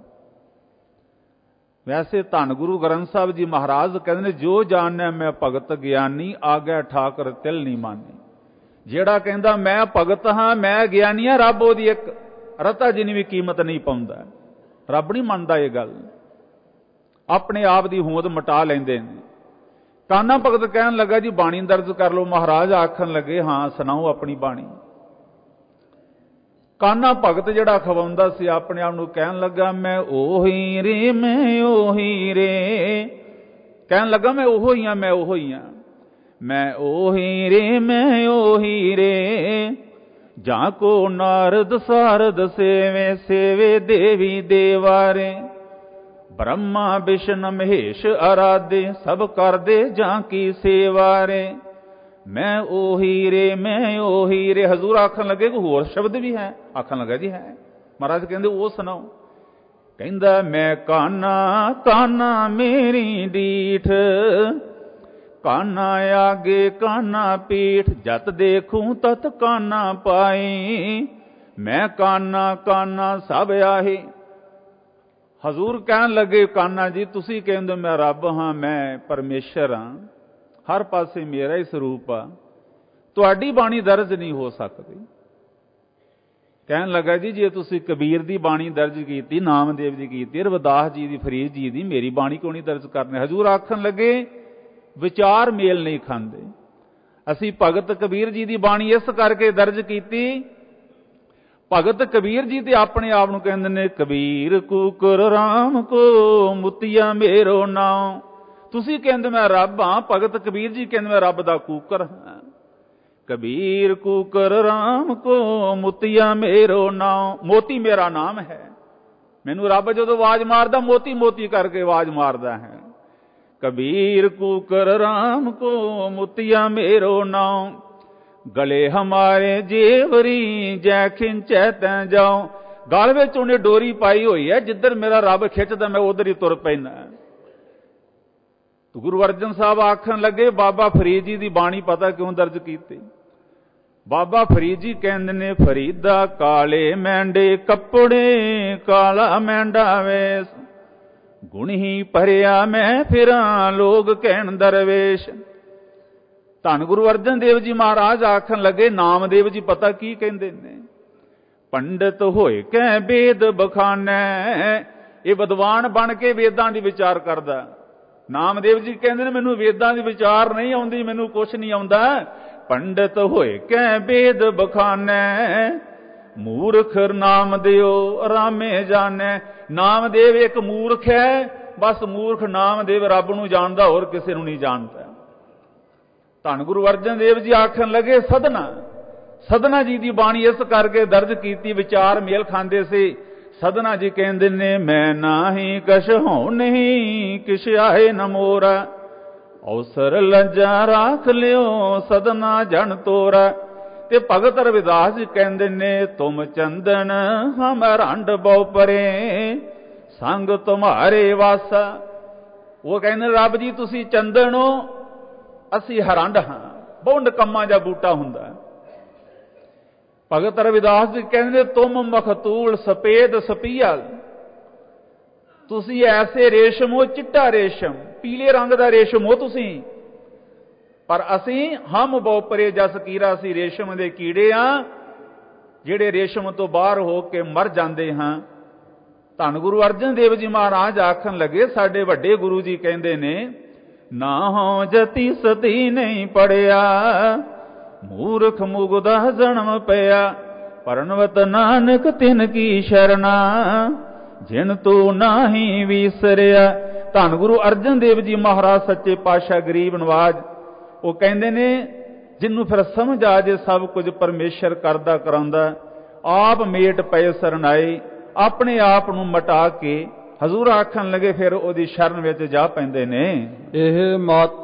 ਵੈਸੇ ਧੰਨ ਗੁਰੂ ਗ੍ਰੰਥ ਸਾਹਿਬ ਜੀ ਮਹਾਰਾਜ ਕਹਿੰਦੇ ਨੇ ਜੋ ਜਾਣਿਆ ਮੈਂ ਭਗਤ ਗਿਆਨੀ ਆਗਿਆ ਠਾਕਰ ਤਿਲ ਨਹੀਂ ਮਾਨੀ। ਜਿਹੜਾ ਕਹਿੰਦਾ ਮੈਂ ਭਗਤ ਹਾਂ, ਮੈਂ ਗਿਆਨੀ ਹਾਂ, ਰੱਬ ਉਹਦੀ ਇੱਕ ਰਤਾ ਜਿੰਨੀ ਵੀ ਕੀਮਤ ਨਹੀਂ ਪਾਉਂਦਾ। ਰੱਬ ਨਹੀਂ ਮੰਨਦਾ ਇਹ ਗੱਲ, ਆਪਣੇ ਆਪ ਦੀ ਹੋਂਦ ਮਿਟਾ ਲੈਂਦੇ ਨੇ। ਕਾਨਾ ਭਗਤ ਕਹਿਣ ਲੱਗਾ ਜੀ ਬਾਣੀ ਦਰਜ ਕਰ ਲਓ। ਮਹਾਰਾਜ ਆਖਣ ਲੱਗੇ ਹਾਂ ਸੁਣਾਓ ਆਪਣੀ ਬਾਣੀ। ਕਾਨਾ ਭਗਤ ਜਿਹੜਾ ਖਵਾਉਂਦਾ ਸੀ ਆਪਣੇ ਆਪ ਨੂੰ ਕਹਿਣ ਲੱਗਾ ਮੈਂ ਉਹੀ ਰੇ ਮੈਂ ਉਹੀ ਰੇ, ਕਹਿਣ ਲੱਗਾ ਮੈਂ ਉਹੋ ਹੀ ਹਾਂ, ਮੈਂ ਉਹੋ ਹੀ ਹਾਂ। ਮੈਂ ਉਹੀ ਰੇ ਮੈਂ ਉਹੀ ਰੇ, ਜਾਂ ਕੋ ਨਾਰਦ ਸਾਰਦ ਸੇਵੇ, ਸੇਵੇ ਦੇਵੀ ਦੇਵਾਰੇ। ਬ੍ਰਹਮਾ ਵਿਸ਼ਨ ਮਹੇਸ਼ ਅਰਾਧੇ, ਸਭ ਕਰਦੇ ਜਾਂ ਕੀ ਸੇਵਾਰੇ। ਮੈਂ ਉਹੀ ਰੇ ਮੈਂ ਉਹੀ ਰੇ। ਹਜ਼ੂਰ ਆਖਣ ਲੱਗੇ ਕੋਈ ਹੋਰ ਸ਼ਬਦ ਵੀ ਹੈ? ਆਖਣ ਲੱਗਾ ਜੀ ਹੈ। ਮਹਾਰਾਜ ਕਹਿੰਦੇ ਉਹ ਸੁਣਾਓ। ਕਹਿੰਦਾ ਮੈਂ ਕਾਨਾ ਕਾਨਾ ਮੇਰੀ ਡੀਠ, ਕਾਨਾ ਆਗੇ ਕਾਨਾ ਪੀਠ, ਜਤ ਦੇਖੂੰ ਤਤ ਕਾਨਾ ਪਾਈ। ਮੈਂ ਕਾਨਾ ਕਾਨਾ ਸਭ ਆਹੀ। ਹਜ਼ੂਰ ਕਹਿਣ ਲੱਗੇ ਕਾਨਾ ਜੀ ਤੁਸੀਂ ਕਹਿੰਦੇ ਮੈਂ ਰੱਬ ਹਾਂ, ਮੈਂ ਪਰਮੇਸ਼ਰ ਹਾਂ, ਹਰ ਪਾਸੇ ਮੇਰਾ ਹੀ ਸਰੂਪ ਆ, ਤੁਹਾਡੀ ਬਾਣੀ ਦਰਜ ਨਹੀਂ ਹੋ ਸਕਦੀ। ਕਹਿਣ ਲੱਗਾ ਜੀ ਜੇ ਤੁਸੀਂ ਕਬੀਰ ਦੀ ਬਾਣੀ ਦਰਜ ਕੀਤੀ, ਨਾਮਦੇਵ ਜੀ ਕੀਤੀ, ਰਵਿਦਾਸ ਜੀ ਦੀ, ਫਰੀਦ ਜੀ ਦੀ, ਮੇਰੀ ਬਾਣੀ ਕਿਉਂ ਨਹੀਂ ਦਰਜ ਕਰਨੀ? ਹਜ਼ੂਰ ਆਖਣ ਲੱਗੇ ਵਿਚਾਰ ਮੇਲ ਨਹੀਂ ਖਾਂਦੇ। ਅਸੀਂ ਭਗਤ ਕਬੀਰ ਜੀ ਦੀ ਬਾਣੀ ਇਸ ਕਰਕੇ ਦਰਜ ਕੀਤੀ, ਭਗਤ ਕਬੀਰ ਜੀ ਤੇ ਆਪਣੇ ਆਪ ਨੂੰ ਕਹਿੰਦੇ ਨੇ ਕਬੀਰ ਕੂਕਰ ਰਾਮ ਕੋ ਮੁਤੀਆ ਮੇਰੋ ਨਾਮ। ਤੁਸੀਂ ਕਹਿੰਦੇ ਮੈਂ ਰੱਬ ਹਾਂ, ਭਗਤ ਕਬੀਰ ਜੀ ਕਹਿੰਦੇ ਮੈਂ ਰੱਬ ਦਾ ਕੂਕਰ ਹਾਂ। ਕਬੀਰ ਕੂਕਰ ਰਾਮ ਕੋ ਮੁਤੀਆ ਮੇਰੋ ਨਾਮ, ਮੋਤੀ ਮੇਰਾ ਨਾਮ ਹੈ। ਮੈਨੂੰ ਰੱਬ ਜਦੋਂ ਆਵਾਜ਼ ਮਾਰਦਾ ਮੋਤੀ ਮੋਤੀ ਕਰਕੇ ਆਵਾਜ਼ ਮਾਰਦਾ ਹੈ। ਕਬੀਰ ਕੂਕਰ ਰਾਮ ਕੋ ਮੁਤੀਆ ਮੇਰੋ ਨਾਮ, ਗਲੇ ਹਮਾਰੇ ਜੇਵਰੀ ਜੈ ਖਿੰਚੈ ਤੈਂ ਜਾਉ। ਗਲ ਵਿੱਚ ਉਹਨੇ ਡੋਰੀ ਪਾਈ ਹੋਈ ਹੈ, ਜਿੱਧਰ ਮੇਰਾ ਰੱਬ ਖਿੱਚਦਾ ਮੈਂ ਉਧਰ ਹੀ ਤੁਰ ਪੈਂਦਾ। ਗੁਰੂ ਅਰਜਨ ਸਾਹਿਬ ਆਖਣ ਲੱਗੇ ਬਾਬਾ ਫਰੀਦ ਜੀ ਦੀ ਬਾਣੀ ਪਤਾ ਕਿਉਂ ਦਰਜ ਕੀਤੀ? ਬਾਬਾ ਫਰੀਦ ਜੀ ਕਹਿੰਦੇ ਨੇ ਫਰੀਦਾ ਕਾਲੇ ਮੈਂਡੇ ਕੱਪੜੇ, ਕਾਲਾ ਮੈਂਡਾ ਵੇਸ, ਗੁਣ ਹੀ ਭਰਿਆ ਮੈਂ ਫਿਰਾਂ ਲੋਕ ਕਹਿਣ ਦਰਵੇਸ਼। ਧੰਨ ਗੁਰੂ ਅਰਜਨ ਦੇਵ ਜੀ ਮਹਾਰਾਜ ਆਖਣ ਲੱਗੇ ਨਾਮਦੇਵ ਜੀ ਪਤਾ ਕੀ ਕਹਿੰਦੇ ਨੇ? ਪੰਡਤ ਹੋਏ ਕੈ ਵੇਦ ਬਖਾਨੈ। ਇਹ ਵਿਦਵਾਨ ਬਣ ਕੇ ਵੇਦਾਂ ਦੀ ਵਿਚਾਰ ਕਰਦਾ। ਨਾਮਦੇਵ ਜੀ ਕਹਿੰਦੇ ਨੇ ਮੈਨੂੰ ਵੇਦਾਂ ਦੀ ਵਿਚਾਰ ਨਹੀਂ ਆਉਂਦੀ, ਮੈਨੂੰ ਕੁਛ ਨਹੀਂ ਆਉਂਦਾ। ਪੰਡਤ ਹੋਏ ਕੈ ਵੇਦ ਬਖਾਨੈ, ਮੂਰਖ ਨਾਮ ਦਿਓ ਰਾਮੇ ਜਾਣੈ। ਨਾਮਦੇਵ ਇੱਕ ਮੂਰਖ ਹੈ, ਬਸ ਮੂਰਖ ਨਾਮਦੇਵ ਰੱਬ ਨੂੰ ਜਾਣਦਾ, ਹੋਰ ਕਿਸੇ ਨੂੰ ਨਹੀਂ ਜਾਣਦਾ। ਧੰਨ ਗੁਰੂ ਅਰਜਨ ਦੇਵ ਜੀ ਆਖਣ ਲੱਗੇ ਸਦਨਾ, ਸਦਨਾ ਜੀ ਦੀ ਬਾਣੀ ਇਸ ਕਰਕੇ ਦਰਜ ਕੀਤੀ, ਵਿਚਾਰ ਮੇਲ ਖਾਂਦੇ ਸੀ। ਸਦਨਾ ਜੀ ਕਹਿੰਦੇ ਨੇ ਮੈਂ ਨਾਹੀ ਕਛ ਹੋਂ ਨਹੀਂ, ਕਿਛ ਆਏ ਨ ਮੋਰਾ, ਅਵਸਰ ਲੱਜਾ ਰਾਖ ਲਿਓ ਸਦਨਾ ਜਨ ਤੋਰਾ। ਤੇ ਭਗਤ ਰਵਿਦਾਸ ਜੀ ਕਹਿੰਦੇ ਨੇ ਤੁਮ ਚੰਦਨ ਹਮ ਰੰਡ ਬਹੁ ਪਰੇ, ਸੰਗ ਤੁਮਾਰੇ ਵਾਸਾ। ਉਹ ਕਹਿੰਦੇ ਰੱਬ ਜੀ ਤੁਸੀਂ ਚੰਦਨ ਹੋ, ਅਸੀਂ ਹਰੰਡ ਹਾਂ। ਬਹੁ ਨਿਕੰਮਾ ਜਿਹਾ ਬੂਟਾ ਹੁੰਦਾ। ਭਗਤ ਰਵਿਦਾਸ ਜੀ ਕਹਿੰਦੇ ਤੁਮ ਮਖਤੂਲ ਸਪੇਦ ਸਪੀਅਲ, ਤੁਸੀਂ ਐਸੇ ਰੇਸ਼ਮ ਹੋ, ਚਿੱਟਾ ਰੇਸ਼ਮ, ਪੀਲੇ ਰੰਗ ਦਾ ਰੇਸ਼ਮ ਹੋ ਤੁਸੀਂ, ਪਰ ਅਸੀਂ ਹਮ ਬਹੁ ਪਰੇ ਜਸ ਕੀਰਾ, ਅਸੀਂ ਰੇਸ਼ਮ ਦੇ ਕੀੜੇ ਆ ਜਿਹੜੇ ਰੇਸ਼ਮ ਤੋਂ ਬਾਹਰ ਹੋ ਕੇ ਮਰ ਜਾਂਦੇ ਹਾਂ। ਧੰਨ ਗੁਰੂ ਅਰਜਨ ਦੇਵ ਜੀ ਮਹਾਰਾਜ ਆਖਣ ਲੱਗੇ ਸਾਡੇ ਵੱਡੇ ਗੁਰੂ ਜੀ ਕਹਿੰਦੇ ਨੇ ਨਾ ਹੋ ਜਤੀ ਸਤੀ ਨਹੀਂ ਪੜਿਆ, ਮੂਰਖ ਮੁਗਦਾ ਜਨਮ ਪਿਆ, ਪਰਨਵਤ ਨਾਨਕ ਤਿਨ ਕੀ ਸ਼ਰਨਾ, ਜਿਨ ਤੂੰ ਨਾਹੀ ਵਿਸਰਿਆ। ਧੰਨ ਗੁਰੂ ਅਰਜਨ ਦੇਵ ਜੀ ਮਹਾਰਾਜ ਸੱਚੇ ਪਾਤਸ਼ਾਹ ਗਰੀਬ ਨਵਾਜ, ਉਹ ਕਹਿੰਦੇ ਨੇ ਜਿਹਨੂੰ ਫਿਰ ਸਮਝ ਆ ਜੇ ਸਭ ਕੁਝ ਪਰਮੇਸ਼ਰ ਕਰਦਾ ਕਰਾਉਂਦਾ, ਆਪ ਮੇਟ ਪਏ ਸਰਨਾਏ, ਆਪਣੇ ਆਪ ਨੂੰ ਮਟਾ ਕੇ ਹਜ਼ੂਰ ਆਖਣ ਲੱਗੇ ਫਿਰ ਉਹਦੀ ਸ਼ਰਨ ਵਿੱਚ ਜਾ ਪੈਂਦੇ ਨੇ। ਇਹ ਮਤ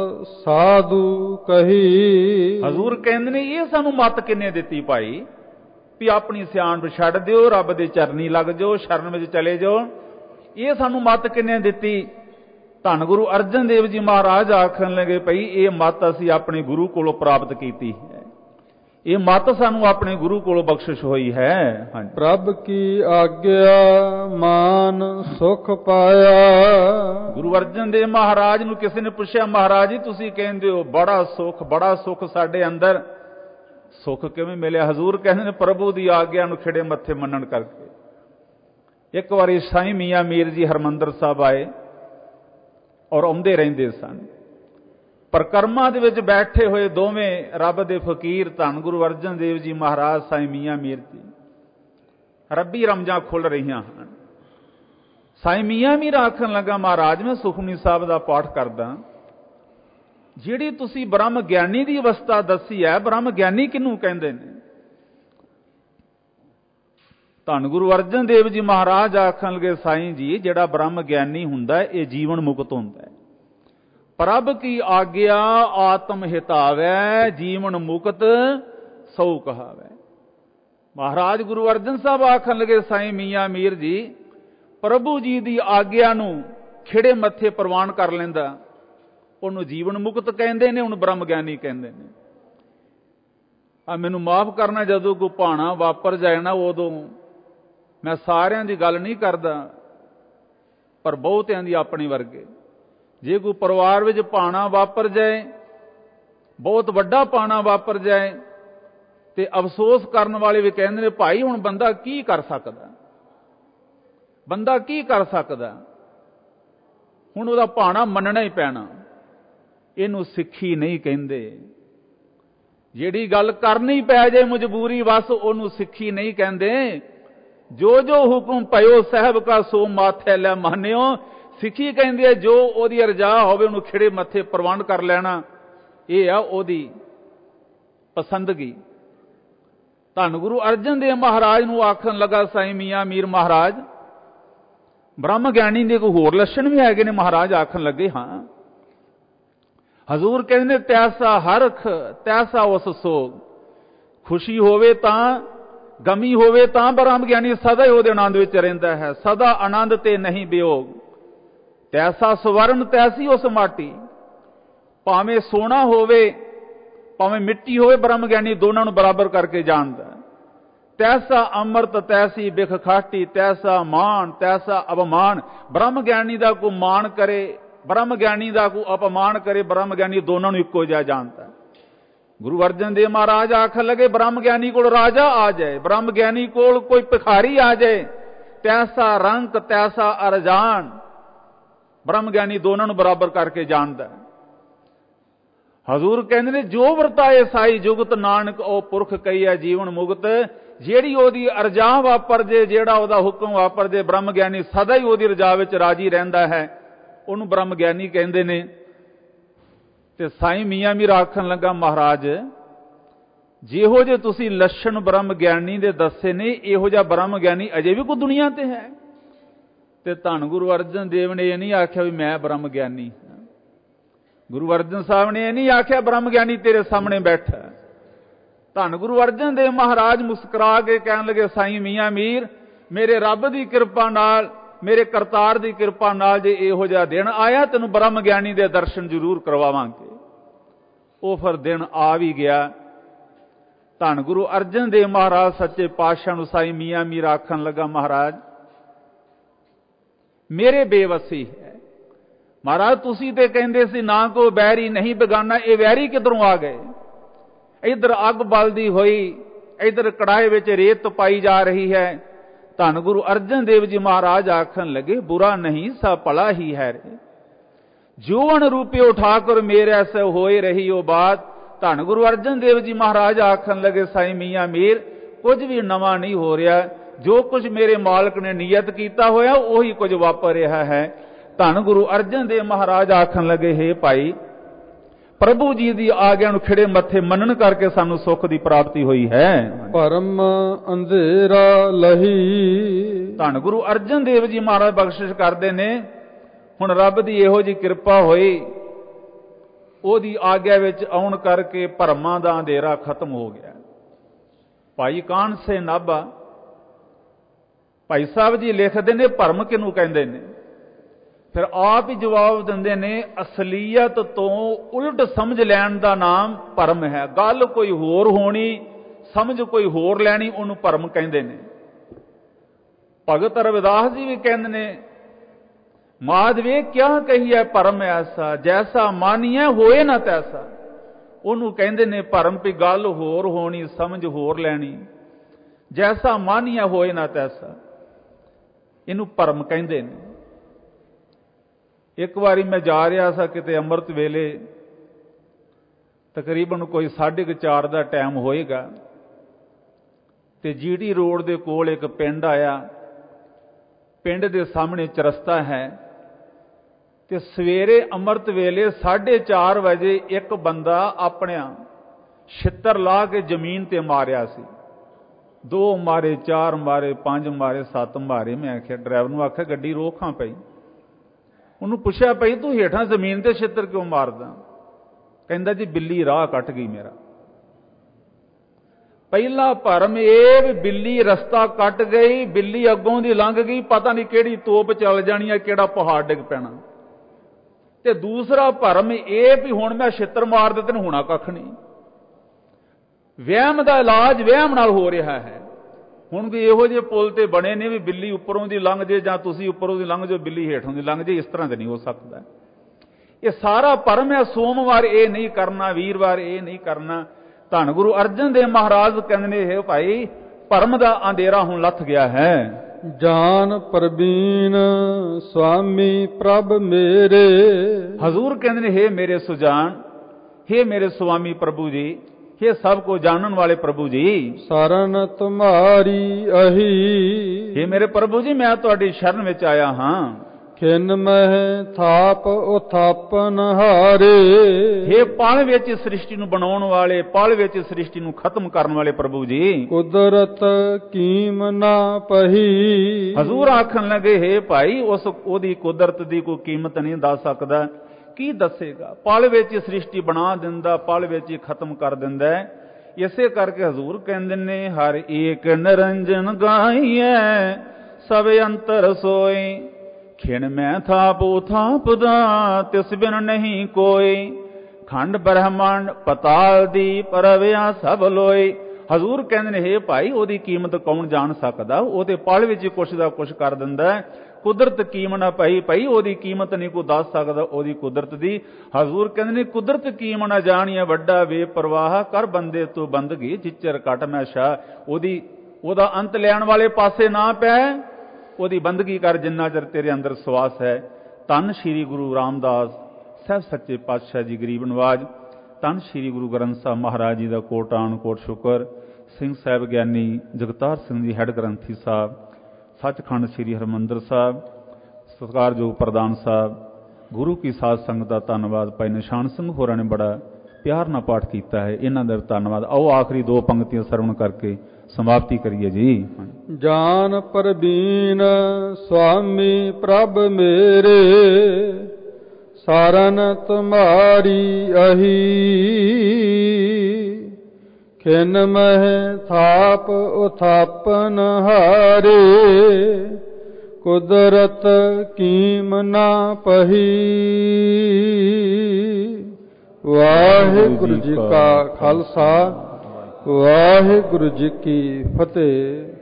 ਸਾਧੂ ਕਹੀ, ਹਜ਼ੂਰ ਕਹਿੰਦੇ ਨੇ ਇਹ ਸਾਨੂੰ ਮਤ ਕਿੰਨੇ ਦਿੱਤੀ ਭਾਈ, ਵੀ ਆਪਣੀ ਸਿਆਣਪ ਛੱਡ ਦਿਓ, ਰੱਬ ਦੇ ਚਰਨੀ ਲੱਗ ਜਾਓ, ਸ਼ਰਨ ਵਿੱਚ ਚਲੇ ਜਾਓ। ਇਹ ਸਾਨੂੰ ਮਤ ਕਿੰਨੇ ਦਿੱਤੀ? ਧੰਨ ਗੁਰੂ ਅਰਜਨ ਦੇਵ ਜੀ ਮਹਾਰਾਜ ਆਖਣ ਲੱਗੇ ਭਈ ਇਹ ਮਤ ਅਸੀਂ ਆਪਣੇ ਗੁਰੂ ਕੋਲੋਂ ਪ੍ਰਾਪਤ ਕੀਤੀ ਹੈ, ਇਹ ਮਤ ਸਾਨੂੰ ਆਪਣੇ ਗੁਰੂ ਕੋਲੋਂ ਬਖਸ਼ਿਸ਼ ਹੋਈ ਹੈ। ਹਾਂਜੀ, ਪ੍ਰਭ ਕੀ ਆਗਿਆ ਮਾਨ ਸੁਖ ਪਾਇਆ। ਗੁਰੂ ਅਰਜਨ ਦੇਵ ਮਹਾਰਾਜ ਨੂੰ ਕਿਸੇ ਨੇ ਪੁੱਛਿਆ ਮਹਾਰਾਜ ਜੀ ਤੁਸੀਂ ਕਹਿੰਦੇ ਹੋ ਬੜਾ ਸੁਖ ਬੜਾ ਸੁਖ ਸਾਡੇ ਅੰਦਰ, ਸੁਖ ਕਿਵੇਂ ਮਿਲਿਆ? ਹਜ਼ੂਰ ਕਹਿੰਦੇ ਨੇ ਪ੍ਰਭੂ ਦੀ ਆਗਿਆ ਨੂੰ ਖਿੜੇ ਮੱਥੇ ਮੰਨਣ ਕਰਕੇ। ਇੱਕ ਵਾਰੀ ਸਾਈਂ ਮੀਆਂ ਮੀਰ ਜੀ ਹਰਿਮੰਦਰ ਸਾਹਿਬ ਆਏ ਔਰ ਆਉਂਦੇ ਰਹਿੰਦੇ ਸਨ। ਪਰਕਰਮਾਂ ਦੇ ਵਿੱਚ ਬੈਠੇ ਹੋਏ ਦੋਵੇਂ ਰੱਬ ਦੇ ਫਕੀਰ ਧੰਨ ਗੁਰੂ ਅਰਜਨ ਦੇਵ ਜੀ ਮਹਾਰਾਜ, ਸਾਈਂ ਮੀਆਂ ਮੀਰ ਜੀ, ਰੱਬੀ ਰਮਜਾਂ ਖੁੱਲ ਰਹੀਆਂ ਹਨ। ਸਾਈਂ ਮੀਆਂ ਮੀਰ ਆਖਣ ਲੱਗਾ ਮਹਾਰਾਜ ਮੈਂ ਸੁਖਮਨੀ ਸਾਹਿਬ ਦਾ ਪਾਠ ਕਰਦਾ, ਜਿਹੜੀ ਤੁਸੀਂ ਬ੍ਰਹਮ ਗਿਆਨੀ ਦੀ ਅਵਸਥਾ ਦੱਸੀ ਹੈ, ਬ੍ਰਹਮ ਗਿਆਨੀ ਕਿਹਨੂੰ ਕਹਿੰਦੇ ਨੇ? ਧੰਨ ਗੁਰੂ ਅਰਜਨ ਦੇਵ ਜੀ ਮਹਾਰਾਜ ਆਖਣ ਲੱਗੇ, ਸਾਈਂ ਜੀ, ਜਿਹੜਾ ਬ੍ਰਹਮ ਗਿਆਨੀ ਹੁੰਦਾ ਇਹ ਜੀਵਨ ਮੁਕਤ ਹੁੰਦਾ ਹੈ। ਪ੍ਰਭ ਕੀ ਆਗਿਆ ਆਤਮ ਹਿਤਾਵੈ, ਜੀਵਨ ਮੁਕਤ ਸਉ ਕਹਾਵੈ। ਮਹਾਰਾਜ ਗੁਰੂ ਅਰਜਨ ਸਾਹਿਬ ਆਖਣ ਲੱਗੇ, ਸਾਈਂ ਮੀਆਂ ਮੀਰ ਜੀ, ਪ੍ਰਭੂ ਜੀ ਦੀ ਆਗਿਆ ਨੂੰ ਖਿੜੇ ਮੱਥੇ ਪ੍ਰਵਾਨ ਕਰ ਲੈਂਦਾ, ਉਹਨੂੰ ਜੀਵਨ ਮੁਕਤ ਕਹਿੰਦੇ ਨੇ, ਉਹਨੂੰ ਬ੍ਰਹਮ ਗਿਆਨੀ ਕਹਿੰਦੇ ਨੇ। ਆ ਮੈਨੂੰ ਮਾਫ ਕਰਨਾ, ਜਦੋਂ ਕੋਈ ਭਾਣਾ ਵਾਪਰ ਜਾਏ ਨਾ, ਉਦੋਂ ਮੈਂ ਸਾਰਿਆਂ ਦੀ ਗੱਲ ਨਹੀਂ ਕਰਦਾ, ਪਰ ਬਹੁਤਿਆਂ ਦੀ ਆਪਣੇ ਵਰਗੇ। ਜੇ ਕੋਈ ਪਰਿਵਾਰ ਵਿੱਚ ਭਾਣਾ ਵਾਪਰ ਜਾਏ, ਬਹੁਤ ਵੱਡਾ ਭਾਣਾ ਵਾਪਰ ਜਾਏ, ਤੇ ਅਫਸੋਸ ਕਰਨ ਵਾਲੇ ਵੀ ਕਹਿੰਦੇ ਨੇ, ਭਾਈ ਹੁਣ ਬੰਦਾ ਕੀ ਕਰ ਸਕਦਾ, ਬੰਦਾ ਕੀ ਕਰ ਸਕਦਾ, ਹੁਣ ਉਹਦਾ ਭਾਣਾ ਮੰਨਣਾ ਹੀ ਪੈਣਾ। ਇਹਨੂੰ ਸਿੱਖੀ ਨਹੀਂ ਕਹਿੰਦੇ। ਜਿਹੜੀ ਗੱਲ ਕਰਨੀ ਪੈ ਜਾਏ ਮਜਬੂਰੀ ਵਸ, ਉਹਨੂੰ ਸਿੱਖੀ ਨਹੀਂ ਕਹਿੰਦੇ। ਜੋ ਜੋ ਹੁਕਮ ਭਇਓ ਸਾਹਿਬ ਕਾ ਸੋ ਮਾਥੇ ਲੈ ਮਾਨਿਓ, ਸਿੱਖੀ ਕਹਿੰਦੇ ਆ ਜੋ ਉਹਦੀ ਅਰਜ਼ਾ ਹੋਵੇ ਉਹਨੂੰ ਖਿੜੇ ਮੱਥੇ ਪ੍ਰਵਾਨ ਕਰ ਲੈਣਾ, ਇਹ ਆ ਉਹਦੀ ਪਸੰਦਗੀ। ਧੰਨ ਗੁਰੂ ਅਰਜਨ ਦੇਵ ਮਹਾਰਾਜ ਨੂੰ ਆਖਣ ਲੱਗਾ, ਸਾਈਂ ਮੀਆਂ ਮੀਰ ਮਹਾਰਾਜ, ਬ੍ਰਹਮ ਗਿਆਨੀ ਦੇ ਕੋਈ ਹੋਰ ਲੱਛਣ ਵੀ ਹੈਗੇ ਨੇ? ਮਹਾਰਾਜ ਆਖਣ ਲੱਗੇ, ਹਾਂ। ਹਜ਼ੂਰ ਕਹਿੰਦੇ ਨੇ, ਤੈਸਾ ਹਰਖ ਤੈਸਾ ਉਸ ਸੋਗ। ਖੁਸ਼ੀ ਹੋਵੇ ਤਾਂ, ਗਮੀ ਹੋਵੇ ਤਾਂ ਬ੍ਰਹਮ ਗਿਆਨੀ ਸਦਾ ਹੀ ਉਹਦੇ ਆਨੰਦ ਵਿੱਚ ਰਹਿੰਦਾ ਹੈ, ਸਦਾ ਆਨੰਦ ਤੇ ਨਹੀਂ ਵਿਯੋਗ। ਤੈਸਾ ਸਵਰਨ ਤੈਸੀ ਉਸ ਮਾਟੀ। ਭਾਵੇਂ ਸੋਨਾ ਹੋਵੇ ਭਾਵੇਂ ਮਿੱਟੀ ਹੋਵੇ, ਬ੍ਰਹਮ ਗਿਆਨੀ ਦੋਨਾਂ ਨੂੰ ਬਰਾਬਰ ਕਰਕੇ ਜਾਣਦਾ। ਤੈਸਾ ਅੰਮ੍ਰਿਤ ਤੈਸੀ ਬਿਖ ਖਾਟੀ, ਤੈਸਾ ਮਾਨ ਤੈਸਾ ਅਪਮਾਨ। ਬ੍ਰਹਮ ਗਿਆਨੀ ਦਾ ਕੋਈ ਮਾਣ ਕਰੇ, ਬ੍ਰਹਮ ਗਿਆਨੀ ਦਾ ਕੋਈ ਅਪਮਾਨ ਕਰੇ, ਬ੍ਰਹਮ ਗਿਆਨੀ ਦੋਨਾਂ ਨੂੰ ਇੱਕੋ ਜਿਹਾ ਜਾਣਦਾ। ਗੁਰੂ ਅਰਜਨ ਦੇਵ ਮਹਾਰਾਜ ਆਖਣ ਲੱਗੇ, ਬ੍ਰਹਮ ਗਿਆਨੀ ਕੋਲ ਰਾਜਾ ਆ ਜਾਏ, ਬ੍ਰਹਮ ਗਿਆਨੀ ਕੋਲ ਕੋਈ ਭਿਖਾਰੀ ਆ ਜਾਏ, ਤੈਸਾ ਰੰਕ ਤੈਸਾ ਅਰਜਾਨ। ਬ੍ਰਹਮ ਗਿਆਨੀ ਦੋਨਾਂ ਨੂੰ ਬਰਾਬਰ ਕਰਕੇ ਜਾਣਦਾ। ਹਜ਼ੂਰ ਕਹਿੰਦੇ ਨੇ, ਜੋ ਵਰਤਾਏ ਸਾਈ ਜੁਗਤ, ਨਾਨਕ ਉਹ ਪੁਰਖ ਕਹੀਐ ਜੀਵਨ ਮੁਕਤ। ਜਿਹੜੀ ਉਹਦੀ ਅਰਜ਼ਾ ਵਾਪਰ ਜੇ, ਜਿਹੜਾ ਉਹਦਾ ਹੁਕਮ ਵਾਪਰ ਜੇ, ਬ੍ਰਹਮ ਗਿਆਨੀ ਸਦਾ ਹੀ ਉਹਦੀ ਰਜ਼ਾ ਵਿੱਚ ਰਾਜੀ ਰਹਿੰਦਾ ਹੈ, ਉਹਨੂੰ ਬ੍ਰਹਮ ਗਿਆਨੀ ਕਹਿੰਦੇ ਨੇ। ਤੇ ਸਾਈਂ ਮੀਆਂ ਮੀਰ ਆਖਣ ਲੱਗਾ, ਮਹਾਰਾਜ, ਜਿਹੋ ਜੇ ਤੁਸੀਂ ਲੱਛਣ ਬ੍ਰਹਮ ਗਿਆਨੀ ਦੇ ਦੱਸੇ ਨੇ, ਇਹੋ ਜਿਹਾ ਬ੍ਰਹਮ ਗਿਆਨੀ ਅਜੇ ਵੀ ਕੋਈ ਦੁਨੀਆ ਤੇ ਹੈ? ਤੇ ਧੰਨ ਗੁਰੂ ਅਰਜਨ ਦੇਵ ਨੇ ਇਹ ਨਹੀਂ ਆਖਿਆ ਵੀ ਮੈਂ ਬ੍ਰਹਮ ਗਿਆਨੀ ਹਾਂ। ਗੁਰੂ ਅਰਜਨ ਸਾਹਿਬ ਨੇ ਇਹ ਨਹੀਂ ਆਖਿਆ ਬ੍ਰਹਮ ਗਿਆਨੀ ਤੇਰੇ ਸਾਹਮਣੇ ਬੈਠਾ। ਧੰਨ ਗੁਰੂ ਅਰਜਨ ਦੇਵ ਮਹਾਰਾਜ ਮੁਸਕਰਾ ਕੇ ਕਹਿਣ ਲੱਗੇ, ਸਾਈਂ ਮੀਆਂ ਮੀਰ, ਮੇਰੇ ਰੱਬ ਦੀ ਕਿਰਪਾ ਨਾਲ, ਮੇਰੇ ਕਰਤਾਰ ਦੀ ਕਿਰਪਾ ਨਾਲ ਜੇ ਇਹੋ ਜਿਹਾ ਦਿਨ ਆਇਆ, ਤੈਨੂੰ ਬ੍ਰਹਮ ਗਿਆਨੀ ਦੇ ਦਰਸ਼ਨ ਜ਼ਰੂਰ ਕਰਵਾਵਾਂਗੇ। ਉਹ ਫਿਰ ਦਿਨ ਆ ਵੀ ਗਿਆ। ਧੰਨ ਗੁਰੂ ਅਰਜਨ ਦੇਵ ਮਹਾਰਾਜ ਸੱਚੇ ਪਾਤਸ਼ਾਹ ਨੂੰ ਸਾਈਂ ਮੀਆਂ ਮੀਰ ਆਖਣ ਲੱਗਾ, ਮਹਾਰਾਜ ਮੇਰੇ ਬੇਵਸੀ ਹੈ। ਮਹਾਰਾਜ ਤੁਸੀਂ ਤੇ ਕਹਿੰਦੇ ਸੀ ਨਾ ਕੋ ਬੈਰੀ ਨਹੀਂ ਬੇਗਾਨਾ, ਇਹ ਵੈਰੀ ਕਿੱਧਰੋਂ ਆ ਗਏ? ਇੱਧਰ ਅੱਗ ਬਲਦੀ ਹੋਈ, ਇੱਧਰ ਕੜਾਹੇ ਵਿੱਚ ਰੇਤ ਪਾਈ ਜਾ ਰਹੀ ਹੈ। ਧੰਨ ਗੁਰੂ ਅਰਜਨ ਦੇਵ ਜੀ ਮਹਾਰਾਜ ਆਖਣ ਲੱਗੇ, ਬੁਰਾ ਨਹੀਂ ਸਾ ਭਲਾ ਹੀ ਹੈ ਰੇ, ਜੋਵਨ ਰੂਪਿਓ ਠਾਕੁਰ ਮੇਰੇ ਸੇ ਹੋਏ ਰਹੀ ਉਹ ਬਾਤ। ਧੰਨ ਗੁਰੂ ਅਰਜਨ ਦੇਵ ਜੀ ਮਹਾਰਾਜ ਆਖਣ ਲੱਗੇ, ਸਾਈਂ ਮੀਆਂ ਮੀਰ, ਕੁਝ ਵੀ ਨਵਾਂ ਨਹੀਂ ਹੋ ਰਿਹਾ, ਜੋ ਕੁਝ ਮੇਰੇ ਮਾਲਕ ਨੇ ਨੀਅਤ ਕੀਤਾ ਹੋਇਆ ਉਹੀ ਕੁਝ ਵਾਪਰ ਰਿਹਾ ਹੈ। ਧੰਨ ਗੁਰੂ ਅਰਜਨ ਦੇਵ ਮਹਾਰਾਜ ਆਖਣ ਲੱਗੇ, ਹੇ ਭਾਈ, ਪ੍ਰਭੂ ਜੀ ਦੀ ਆਗਿਆ ਨੂੰ ਖਿੜੇ ਮੱਥੇ ਮੰਨਣ ਕਰਕੇ ਸਾਨੂੰ ਸੁੱਖ ਦੀ ਪ੍ਰਾਪਤੀ ਹੋਈ ਹੈ। ਪਰਮ ਅੰਧੇਰਾ ਲਹੀ। ਧੰਨ ਗੁਰੂ ਅਰਜਨ ਦੇਵ ਜੀ ਮਹਾਰਾਜ ਬਖਸ਼ਿਸ਼ ਕਰਦੇ ਨੇ, ਹੁਣ ਰੱਬ ਦੀ ਇਹੋ ਜੀ ਕਿਰਪਾ ਹੋਈ, ਉਹਦੀ ਆਗਿਆ ਵਿੱਚ ਆਉਣ ਕਰਕੇ ਭਰਮਾਂ ਦਾ ਅੰਧੇਰਾ ਖਤਮ ਹੋ ਗਿਆ। ਭਾਈ ਕਾਹਨ ਸੇ ਨਾਭਾ ਭਾਈ ਸਾਹਿਬ ਜੀ ਲਿਖਦੇ ਨੇ, ਭਰਮ ਕਿਹਨੂੰ ਕਹਿੰਦੇ ਨੇ? ਫਿਰ ਆਪ ਹੀ ਜਵਾਬ ਦਿੰਦੇ ਨੇ, ਅਸਲੀਅਤ ਤੋਂ ਉਲਟ ਸਮਝ ਲੈਣ ਦਾ ਨਾਮ ਭਰਮ ਹੈ। ਗੱਲ ਕੋਈ ਹੋਰ ਹੋਣੀ, ਸਮਝ ਕੋਈ ਹੋਰ ਲੈਣੀ, ਉਹਨੂੰ ਭਰਮ ਕਹਿੰਦੇ ਨੇ। ਭਗਤ ਰਵਿਦਾਸ ਜੀ ਵੀ ਕਹਿੰਦੇ ਨੇ, ਮਾਧਵੇ ਕਿਆ ਕਹੀਐ ਭਰਮ ਐਸਾ, ਜੈਸਾ ਮਾਨੀਐ ਹੋਏ ਨਾ ਤੈਸਾ। ਉਹਨੂੰ ਕਹਿੰਦੇ ਨੇ ਭਰਮ, ਵੀ ਗੱਲ ਹੋਰ ਹੋਣੀ, ਸਮਝ ਹੋਰ ਲੈਣੀ, ਜੈਸਾ ਮਾਨੀਐ ਹੋਏ ਨਾ ਤੈਸਾ, ਇਹਨੂੰ ਭਰਮ ਕਹਿੰਦੇ ਨੇ। ਇੱਕ ਵਾਰੀ ਮੈਂ ਜਾ ਰਿਹਾ ਸਾਂ ਕਿਤੇ ਅੰਮ੍ਰਿਤ ਵੇਲੇ, ਤਕਰੀਬਨ ਕੋਈ ਸਾਢੇ ਕੁ ਚਾਰ ਦਾ ਟਾਈਮ ਹੋਏਗਾ, ਤੇ ਜੀਟੀ ਰੋਡ ਦੇ ਕੋਲ ਇੱਕ ਪਿੰਡ ਆਇਆ। ਪਿੰਡ ਦੇ ਸਾਹਮਣੇ ਚਰਸਤਾ ਹੈ, ਤੇ ਸਵੇਰੇ ਅੰਮ੍ਰਿਤ ਵੇਲੇ ਸਾਢੇ ਚਾਰ ਵਜੇ ਇੱਕ ਬੰਦਾ ਆਪਣਿਆਂ ਛਿੱਤਰ ਲਾ ਕੇ ਜ਼ਮੀਨ ਤੇ ਮਾਰਿਆ ਸੀ। ਦੋ ਮਾਰੇ, ਚਾਰ ਮਾਰੇ, ਪੰਜ ਮਾਰੇ, ਸੱਤ ਮਾਰੇ। ਮੈਂ ਆਖਿਆ, ਡਰਾਈਵਰ ਨੂੰ ਆਖਿਆ ਗੱਡੀ ਰੋਕਾਂ ਪਈ। ਉਹਨੂੰ ਪੁੱਛਿਆ, ਪਈ ਤੂੰ ਹੇਠਾਂ ਜ਼ਮੀਨ ਤੇ ਛਿੱਤਰ ਕਿਉਂ ਮਾਰਦਾ? ਕਹਿੰਦਾ ਜੀ ਬਿੱਲੀ ਰਾਹ ਕੱਟ ਗਈ ਮੇਰਾ। ਪਹਿਲਾ ਭਰਮ ਇਹ ਵੀ ਬਿੱਲੀ ਰਸਤਾ ਕੱਟ ਗਈ, ਬਿੱਲੀ ਅੱਗੋਂ ਦੀ ਲੰਘ ਗਈ, ਪਤਾ ਨਹੀਂ ਕਿਹੜੀ ਤੋਪ ਚੱਲ ਜਾਣੀ ਹੈ, ਕਿਹੜਾ ਪਹਾੜ ਡਿੱਗ ਪੈਣਾ। ਤੇ ਦੂਸਰਾ ਭਰਮ ਇਹ ਵੀ ਹੁਣ ਮੈਂ ਛਿੱਤਰ ਮਾਰ ਦਿੱਤੇ ਨੇ, ਹੋਣਾ ਕੱਖ ਨਹੀਂ। ਵਹਿਮ ਦਾ ਇਲਾਜ ਵਹਿਮ ਨਾਲ ਹੋ ਰਿਹਾ ਹੈ। ਹੁਣ ਵੀ ਇਹੋ ਜਿਹੇ ਪੁਲ ਤੇ ਬਣੇ ਨੇ ਵੀ ਬਿੱਲੀ ਉੱਪਰੋਂ ਦੀ ਲੰਘ ਜੇ ਜਾਂ ਤੁਸੀਂ ਉੱਪਰੋਂ ਦੀ ਲੰਘ ਜਾਓ, ਬਿੱਲੀ ਹੇਠੋਂ ਦੀ ਲੰਘ ਜੇ, ਇਸ ਤਰ੍ਹਾਂ ਤੇ ਨਹੀਂ ਹੋ ਸਕਦਾ। ਇਹ ਸਾਰਾ ਭਰਮ ਹੈ। ਸੋਮਵਾਰ ਇਹ ਨਹੀਂ ਕਰਨਾ, ਵੀਰਵਾਰ ਇਹ ਨਹੀਂ ਕਰਨਾ। ਧੰਨ ਗੁਰੂ ਅਰਜਨ ਦੇਵ ਮਹਾਰਾਜ ਕਹਿੰਦੇ ਨੇ, ਇਹ ਭਾਈ ਭਰਮ ਦਾ ਅੰਧੇਰਾ ਹੁਣ ਲੱਥ ਗਿਆ ਹੈ। ਜਾਨ ਪ੍ਰਬੀਨ ਸੁਆਮੀ ਪ੍ਰਭ ਮੇਰੇ। ਹਜ਼ੂਰ ਕਹਿੰਦੇ ਨੇ, ਹੇ ਮੇਰੇ ਸੁਜਾਨ, ਹੇ ਮੇਰੇ ਸੁਆਮੀ ਪ੍ਰਭੂ ਜੀ, हे सब को जानन वाले प्रभु जी, शरण तुम्हारी अही। हे मेरे प्रभु जी, मैं तुहाडी शरण विच आया हां। खिन मह थाप उथापन हारे। हे पल विच सृष्टि नूं बनाउण वाले, पल विच सृष्टि नूं खत्म करन वाले प्रभु जी, कुदरत कीम ना पही। हजूर आखन लगे, हे भाई उस ओदी कुदरत दी कोई कीमत नहीं दस सकदा। ਕੀ ਦੱਸੇਗਾ? ਪਲ ਵਿੱਚ ਸ੍ਰਿਸ਼ਟੀ ਬਣਾ ਦਿੰਦਾ, ਪਲ ਵਿੱਚ ਹੀ ਖਤਮ ਕਰ ਦਿੰਦਾ। ਇਸੇ ਕਰਕੇ ਹਜ਼ੂਰ ਕਹਿੰਦੇ ਨੇ, ਹਰ ਏਕ ਨਿਰੰਜਨ ਗਾਈਐ ਸਭ ਅੰਤਰ ਸੋਈ। ਖਿਣ ਮੈਂ ਥਾਪ ਥਾਪਦਾ ਤਿਸ ਬਿਨ ਨਹੀਂ ਕੋਈ। ਖੰਡ ਬ੍ਰਹਮੰਡ ਪਤਾਲ ਦੀ ਪਰਵਿਆ ਸਭ ਲੋਈ। ਹਜ਼ੂਰ ਕਹਿੰਦੇ ਨੇ, ਹੇ ਭਾਈ ਉਹਦੀ ਕੀਮਤ ਕੌਣ ਜਾਣ ਸਕਦਾ? ਉਹਦੇ ਪਲ ਵਿੱਚ ਕੁਛ ਦਾ ਕੁਛ ਕਰ ਦਿੰਦਾ। ਕੁਦਰਤ ਕੀਮ ਨਾ ਪਈ, ਪਈ ਉਹਦੀ ਕੀਮਤ ਨਹੀਂ ਕੋਈ ਦੱਸ ਸਕਦਾ ਉਹਦੀ ਕੁਦਰਤ ਦੀ। ਹਜ਼ੂਰ ਕਹਿੰਦੇ ਨੇ, ਕੁਦਰਤ ਕੀਮ ਨਾ ਜਾਣੀਏ ਵੱਡਾ ਬੇਪਰਵਾਹ, ਕਰ ਬੰਦੇ ਤੂੰ ਬੰਦਗੀ ਜਿਚਰ ਘਟ ਮੈਂ ਸ਼ਾਹ। ਉਹਦੀ ਉਹਦਾ ਅੰਤ ਲੈਣ ਵਾਲੇ ਪਾਸੇ ਨਾ ਪੈ, ਉਹਦੀ ਬੰਦਗੀ ਕਰ ਜਿੰਨਾ ਚਿਰ ਤੇਰੇ ਅੰਦਰ ਸਵਾਸ ਹੈ। ਧੰਨ ਸ਼੍ਰੀ ਗੁਰੂ ਰਾਮਦਾਸ ਸਾਹਿਬ ਸੱਚੇ ਪਾਤਸ਼ਾਹ ਜੀ ਗਰੀਬ ਨਵਾਜ। ਧੰਨ ਸ਼੍ਰੀ ਗੁਰੂ ਗ੍ਰੰਥ ਸਾਹਿਬ ਮਹਾਰਾਜ ਜੀ ਦਾ ਕੋਟਾਨ ਕੋਟ ਸ਼ੁਕਰ। ਸਿੰਘ ਸਾਹਿਬ ਗਿਆਨੀ ਜਗਤਾਰ ਸਿੰਘ ਜੀ ਹੈਡ ਗ੍ਰੰਥੀ ਸਾਹਿਬ, ਸੱਚਖੰਡ ਸ੍ਰੀ ਹਰਿਮੰਦਰ ਸਾਹਿਬ, ਸਤਿਕਾਰਯੋਗ ਪ੍ਰਧਾਨ ਸਾਹਿਬ, ਗੁਰੂ ਕੀ ਸਾਧ ਸੰਗਤ ਦਾ ਧੰਨਵਾਦ। ਭਾਈ ਨਿਸ਼ਾਨ ਸਿੰਘ ਹੋਰਾਂ ਨੇ ਬੜਾ ਪਿਆਰ ਨਾਲ ਪਾਠ ਕੀਤਾ ਹੈ, ਇਹਨਾਂ ਦਾ ਧੰਨਵਾਦ। ਆਓ ਆਖਰੀ ਦੋ ਪੰਕਤੀਆਂ ਸਰਵਣ ਕਰਕੇ ਸਮਾਪਤੀ ਕਰੀਏ ਜੀ। ਜਾਨ ਪ੍ਰਬੀਨ ਸੁਆਮੀ ਪ੍ਰਭ ਮੇਰੇ, ਸਾਰਨ ਤੁਮਾਰੀ ਅਹੀ। ਖਿਨ ਮਹਿ ਥਾਪ ਉਥਾਪਨ ਹਾਰੇ, ਕੁਦਰਤ ਕੀਮ ਨਾ ਪਹੀ। ਵਾਹਿਗੁਰੂ ਜੀ ਕਾ ਖਾਲਸਾ, ਵਾਹਿਗੁਰੂ ਜੀ ਕੀ ਫਤਿਹ।